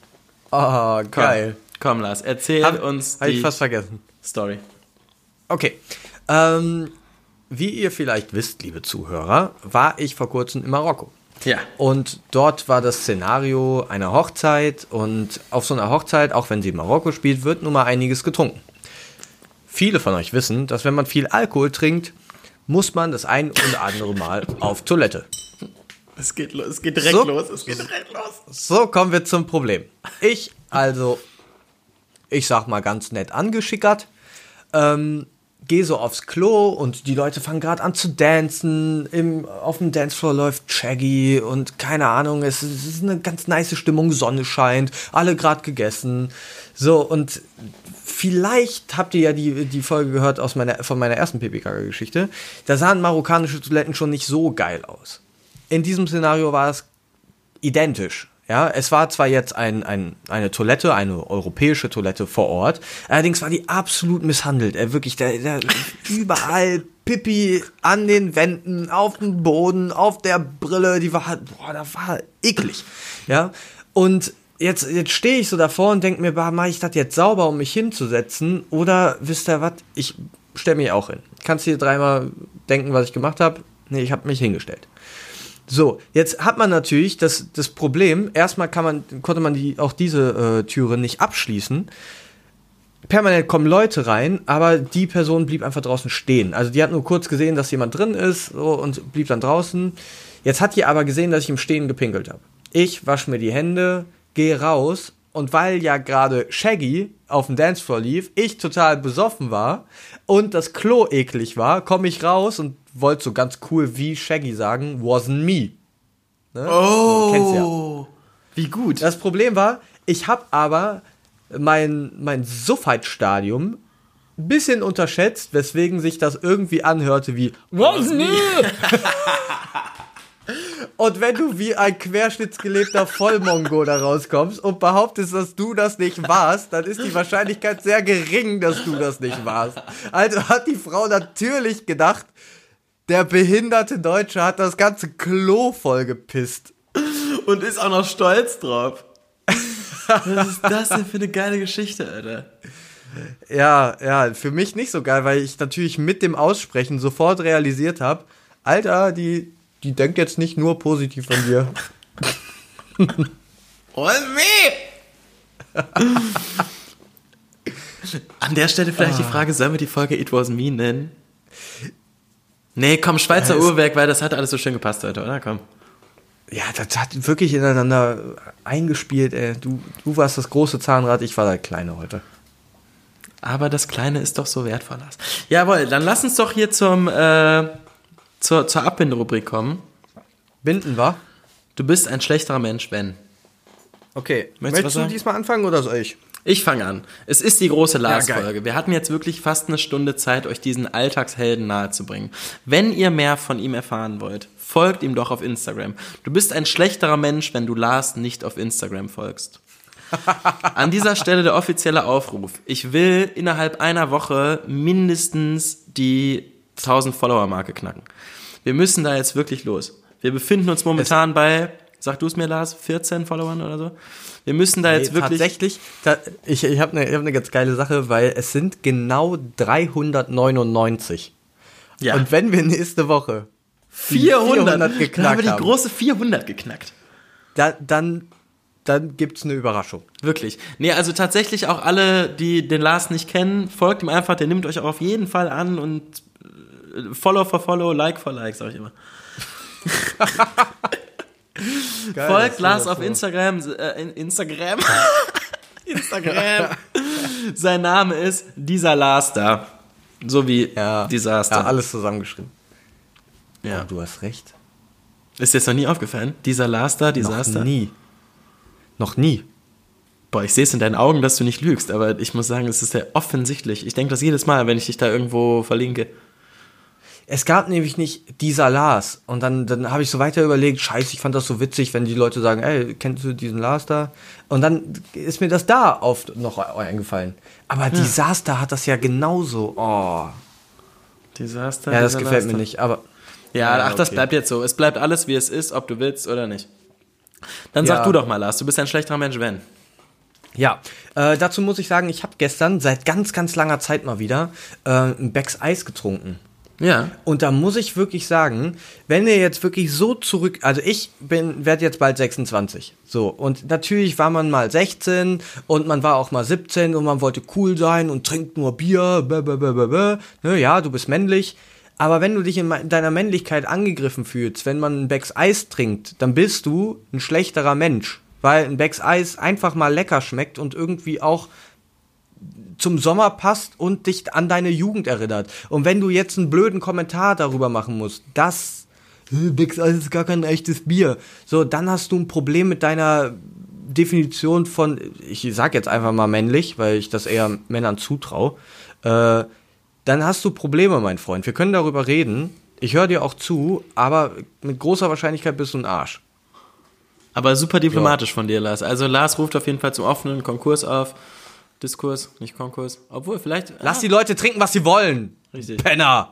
Ah, Komm, geil. Komm, Lars, erzähl Hab, uns hab die ich fast vergessen. Story. Okay. Ähm, wie ihr vielleicht wisst, liebe Zuhörer, war ich vor kurzem in Marokko. Ja. Und dort war das Szenario eine Hochzeit und auf so einer Hochzeit, auch wenn sie in Marokko spielt, wird nun mal einiges getrunken. Viele von euch wissen, dass wenn man viel Alkohol trinkt, muss man das ein oder andere Mal auf Toilette. Es geht los, es geht direkt So. los, es geht direkt los. So kommen wir zum Problem. Ich, also, ich sag mal ganz nett angeschickert, ähm, gehe so aufs Klo und die Leute fangen gerade an zu dancen. Im, auf dem Dancefloor läuft Shaggy und keine Ahnung, es ist, es ist eine ganz nice Stimmung, Sonne scheint, alle gerade gegessen. So, und vielleicht habt ihr ja die, die Folge gehört aus meiner, von meiner ersten P P K-Geschichte. Da sahen marokkanische Toiletten schon nicht so geil aus. In diesem Szenario war es identisch. Ja, es war zwar jetzt ein, ein, eine Toilette, eine europäische Toilette vor Ort, allerdings war die absolut misshandelt. Er wirklich, der, der überall Pipi an den Wänden, auf dem Boden, auf der Brille, die war halt, boah, da war eklig. Ja, und jetzt, jetzt stehe ich so davor und denke mir, mache ich das jetzt sauber, um mich hinzusetzen? Oder wisst ihr was, ich stelle mich auch hin. Kannst du dir dreimal denken, was ich gemacht habe? Nee, ich habe mich hingestellt. So, jetzt hat man natürlich das, das Problem, erstmal kann man, konnte man die, auch diese äh, Türe nicht abschließen. Permanent kommen Leute rein, aber die Person blieb einfach draußen stehen. Also die hat nur kurz gesehen, dass jemand drin ist so, und blieb dann draußen. Jetzt hat die aber gesehen, dass ich im Stehen gepinkelt habe. Ich wasche mir die Hände, gehe raus und weil ja gerade Shaggy auf dem Dancefloor lief, ich total besoffen war und das Klo eklig war, komme ich raus und wollte so ganz cool wie Shaggy sagen, wasn't me. Ne? Oh, Kennst ja. wie gut. Das Problem war, ich habe aber mein, mein Suffheit-Stadium ein bisschen unterschätzt, weswegen sich das irgendwie anhörte wie wasn't me. Und wenn du wie ein querschnittsgelebter Vollmongo da rauskommst und behauptest, dass du das nicht warst, dann ist die Wahrscheinlichkeit sehr gering, dass du das nicht warst. Also hat die Frau natürlich gedacht, der behinderte Deutsche hat das ganze Klo voll gepisst. Und ist auch noch stolz drauf. Was ist das denn für eine geile Geschichte, Alter? Ja, ja, für mich nicht so geil, weil ich natürlich mit dem Aussprechen sofort realisiert habe, Alter, die, die denkt jetzt nicht nur positiv von dir. Und me! An der Stelle vielleicht die Frage, sollen wir die Folge It Was Me nennen? Nee, komm, Schweizer Ja, es- Uhrwerk, weil das hat alles so schön gepasst heute, oder? Komm. Ja, das hat wirklich ineinander eingespielt, ey. Du, du warst das große Zahnrad, ich war der Kleine heute. Aber das Kleine ist doch so wertvoll. Lars. Jawohl, dann lass uns doch hier zum, äh, zur, zur Abbinderubrik kommen. Binden war? Du bist ein schlechterer Mensch, wenn. Okay. Möchtest du was Möchtest du sagen? diesmal anfangen oder soll ich? Ich fange an. Es ist die große Ja, Lars-Folge. Wir hatten jetzt wirklich fast eine Stunde Zeit, euch diesen Alltagshelden nahezubringen. Wenn ihr mehr von ihm erfahren wollt, folgt ihm doch auf Instagram. Du bist ein schlechterer Mensch, wenn du Lars nicht auf Instagram folgst. An dieser Stelle der offizielle Aufruf. Ich will innerhalb einer Woche mindestens die tausend Follower-Marke knacken. Wir müssen da jetzt wirklich los. Wir befinden uns momentan bei Sag du es mir, Lars, vierzehn Followern oder so. Wir müssen da jetzt Nee, wirklich... Tatsächlich, ta- ich, ich habe eine hab ne ganz geile Sache, weil es sind genau dreihundertneunundneunzig. Ja. Und wenn wir nächste Woche vierhundert, vierhundert dann haben geknackt wir die haben, große vierhundert geknackt. da, dann, dann gibt's eine Überraschung. Wirklich. Nee, also tatsächlich auch alle, die den Lars nicht kennen, folgt ihm einfach, der nimmt euch auch auf jeden Fall an und äh, Follow for Follow, Like for Like, sag ich immer. Geil, Folgt das Lars war auf so. Instagram, äh, in- Instagram, Instagram. Sein Name ist dieser Lars da. So wie Ja, Desaster. ja, alles zusammengeschrieben. Ja. Oh, du hast recht. Ist dir das noch nie aufgefallen? Dieser Lars da, Desaster? Noch nie. Noch nie. Boah, ich sehe es in deinen Augen, dass du nicht lügst, aber ich muss sagen, es ist sehr offensichtlich. Ich denke das jedes Mal, wenn ich dich da irgendwo verlinke. Es gab nämlich nicht dieser Lars. Und dann, dann habe ich so weiter überlegt, scheiße, ich fand das so witzig, wenn die Leute sagen, ey, kennst du diesen Lars da? Und dann ist mir das da oft noch eingefallen. Aber Desaster hat das ja genauso. Oh. Desaster. Ja, das dieser gefällt Laster. mir nicht, aber... Ja, Ja, ach, das okay. bleibt jetzt so. Es bleibt alles, wie es ist, ob du willst oder nicht. Dann Ja. sag du doch mal, Lars, du bist ein schlechterer Mensch, wenn. Ja, äh, dazu muss ich sagen, ich habe gestern seit ganz, ganz langer Zeit mal wieder äh, ein Becks Eis getrunken. Ja. Und da muss ich wirklich sagen, wenn ihr jetzt wirklich so zurück, also ich bin, werde jetzt bald sechsundzwanzig, so, und natürlich war man mal sechzehn und man war auch mal siebzehn und man wollte cool sein und trinkt nur Bier, bäh, bäh, bäh, bäh, bäh. Ne, ja, du bist männlich, aber wenn du dich in deiner Männlichkeit angegriffen fühlst, wenn man ein Becks Eis trinkt, dann bist du ein schlechterer Mensch, weil ein Becks Eis einfach mal lecker schmeckt und irgendwie auch zum Sommer passt und dich an deine Jugend erinnert. Und wenn du jetzt einen blöden Kommentar darüber machen musst, dass äh, Becks Eis ist gar kein echtes Bier, so, dann hast du ein Problem mit deiner Definition von, ich sag jetzt einfach mal männlich, weil ich das eher Männern zutraue, äh, dann hast du Probleme, mein Freund. Wir können darüber reden. Ich höre dir auch zu, aber mit großer Wahrscheinlichkeit bist du ein Arsch. Aber super diplomatisch von dir, Lars. Also Lars ruft auf jeden Fall zum offenen Konkurs auf. Diskurs, nicht Konkurs. Obwohl, vielleicht... Lass die Leute trinken, was sie wollen. Richtig. Penner.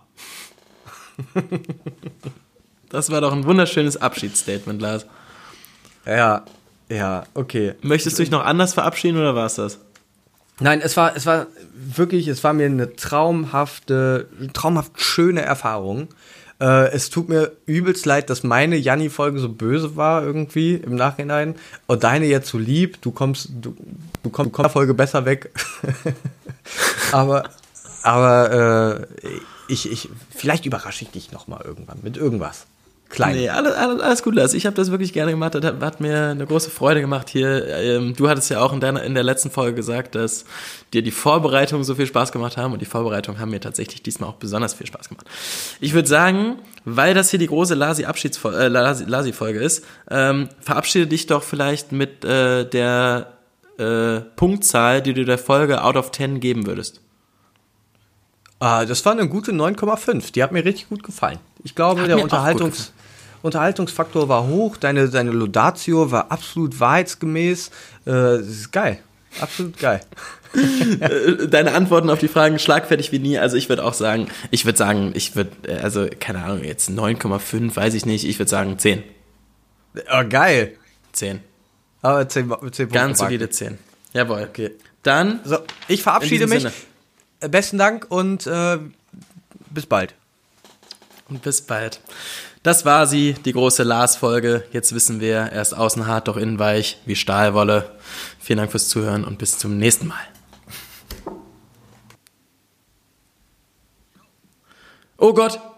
Das war doch ein wunderschönes Abschiedsstatement, Lars. Ja, ja, okay. Möchtest du dich noch anders verabschieden oder war es das? Nein, es war, es war wirklich, es war mir eine traumhafte, traumhaft schöne Erfahrung. Äh, es tut mir übelst leid, dass meine Janni-Folge so böse war irgendwie im Nachhinein und deine jetzt so lieb. Du kommst, du, du kommst, du kommst der Folge besser weg. aber, aber äh, ich, ich, vielleicht überrasche ich dich noch mal irgendwann mit irgendwas. Klein. Nee, alles, alles, alles gut, Lars. Ich habe das wirklich gerne gemacht. Das hat, hat mir eine große Freude gemacht hier. Ähm, du hattest ja auch in, deiner, in der letzten Folge gesagt, dass dir die Vorbereitungen so viel Spaß gemacht haben. Und die Vorbereitungen haben mir tatsächlich diesmal auch besonders viel Spaß gemacht. Ich würde sagen, weil das hier die große Lasi-Abschiedsfolge äh, Lasi, Lasi-Folge ist, ähm, verabschiede dich doch vielleicht mit äh, der äh, Punktzahl, die du der Folge out of ten geben würdest. Ah, das war eine gute neun Komma fünf. Die hat mir richtig gut gefallen. Ich glaube, Hat der mir auch gut Unterhaltungs Unterhaltungsfaktor war hoch. Deine, deine Laudatio war absolut wahrheitsgemäß. Äh, das ist geil. Absolut geil. Deine Antworten auf die Fragen schlagfertig wie nie. Also ich würde auch sagen, ich würde sagen, ich würde, also keine Ahnung, jetzt neun Komma fünf, weiß ich nicht. Ich würde sagen zehn. Oh, geil. zehn. Aber zehn, zehn Punkte. Ganz mag solide ich. zehn. Jawohl. Okay. Dann, So, ich verabschiede In mich. diesem Äh, Besten Dank und äh, bis bald. und bis bald. Das war sie, die große Lars-Folge. Jetzt wissen wir, er ist außen hart, doch innen weich, wie Stahlwolle. Vielen Dank fürs Zuhören und bis zum nächsten Mal. Oh Gott!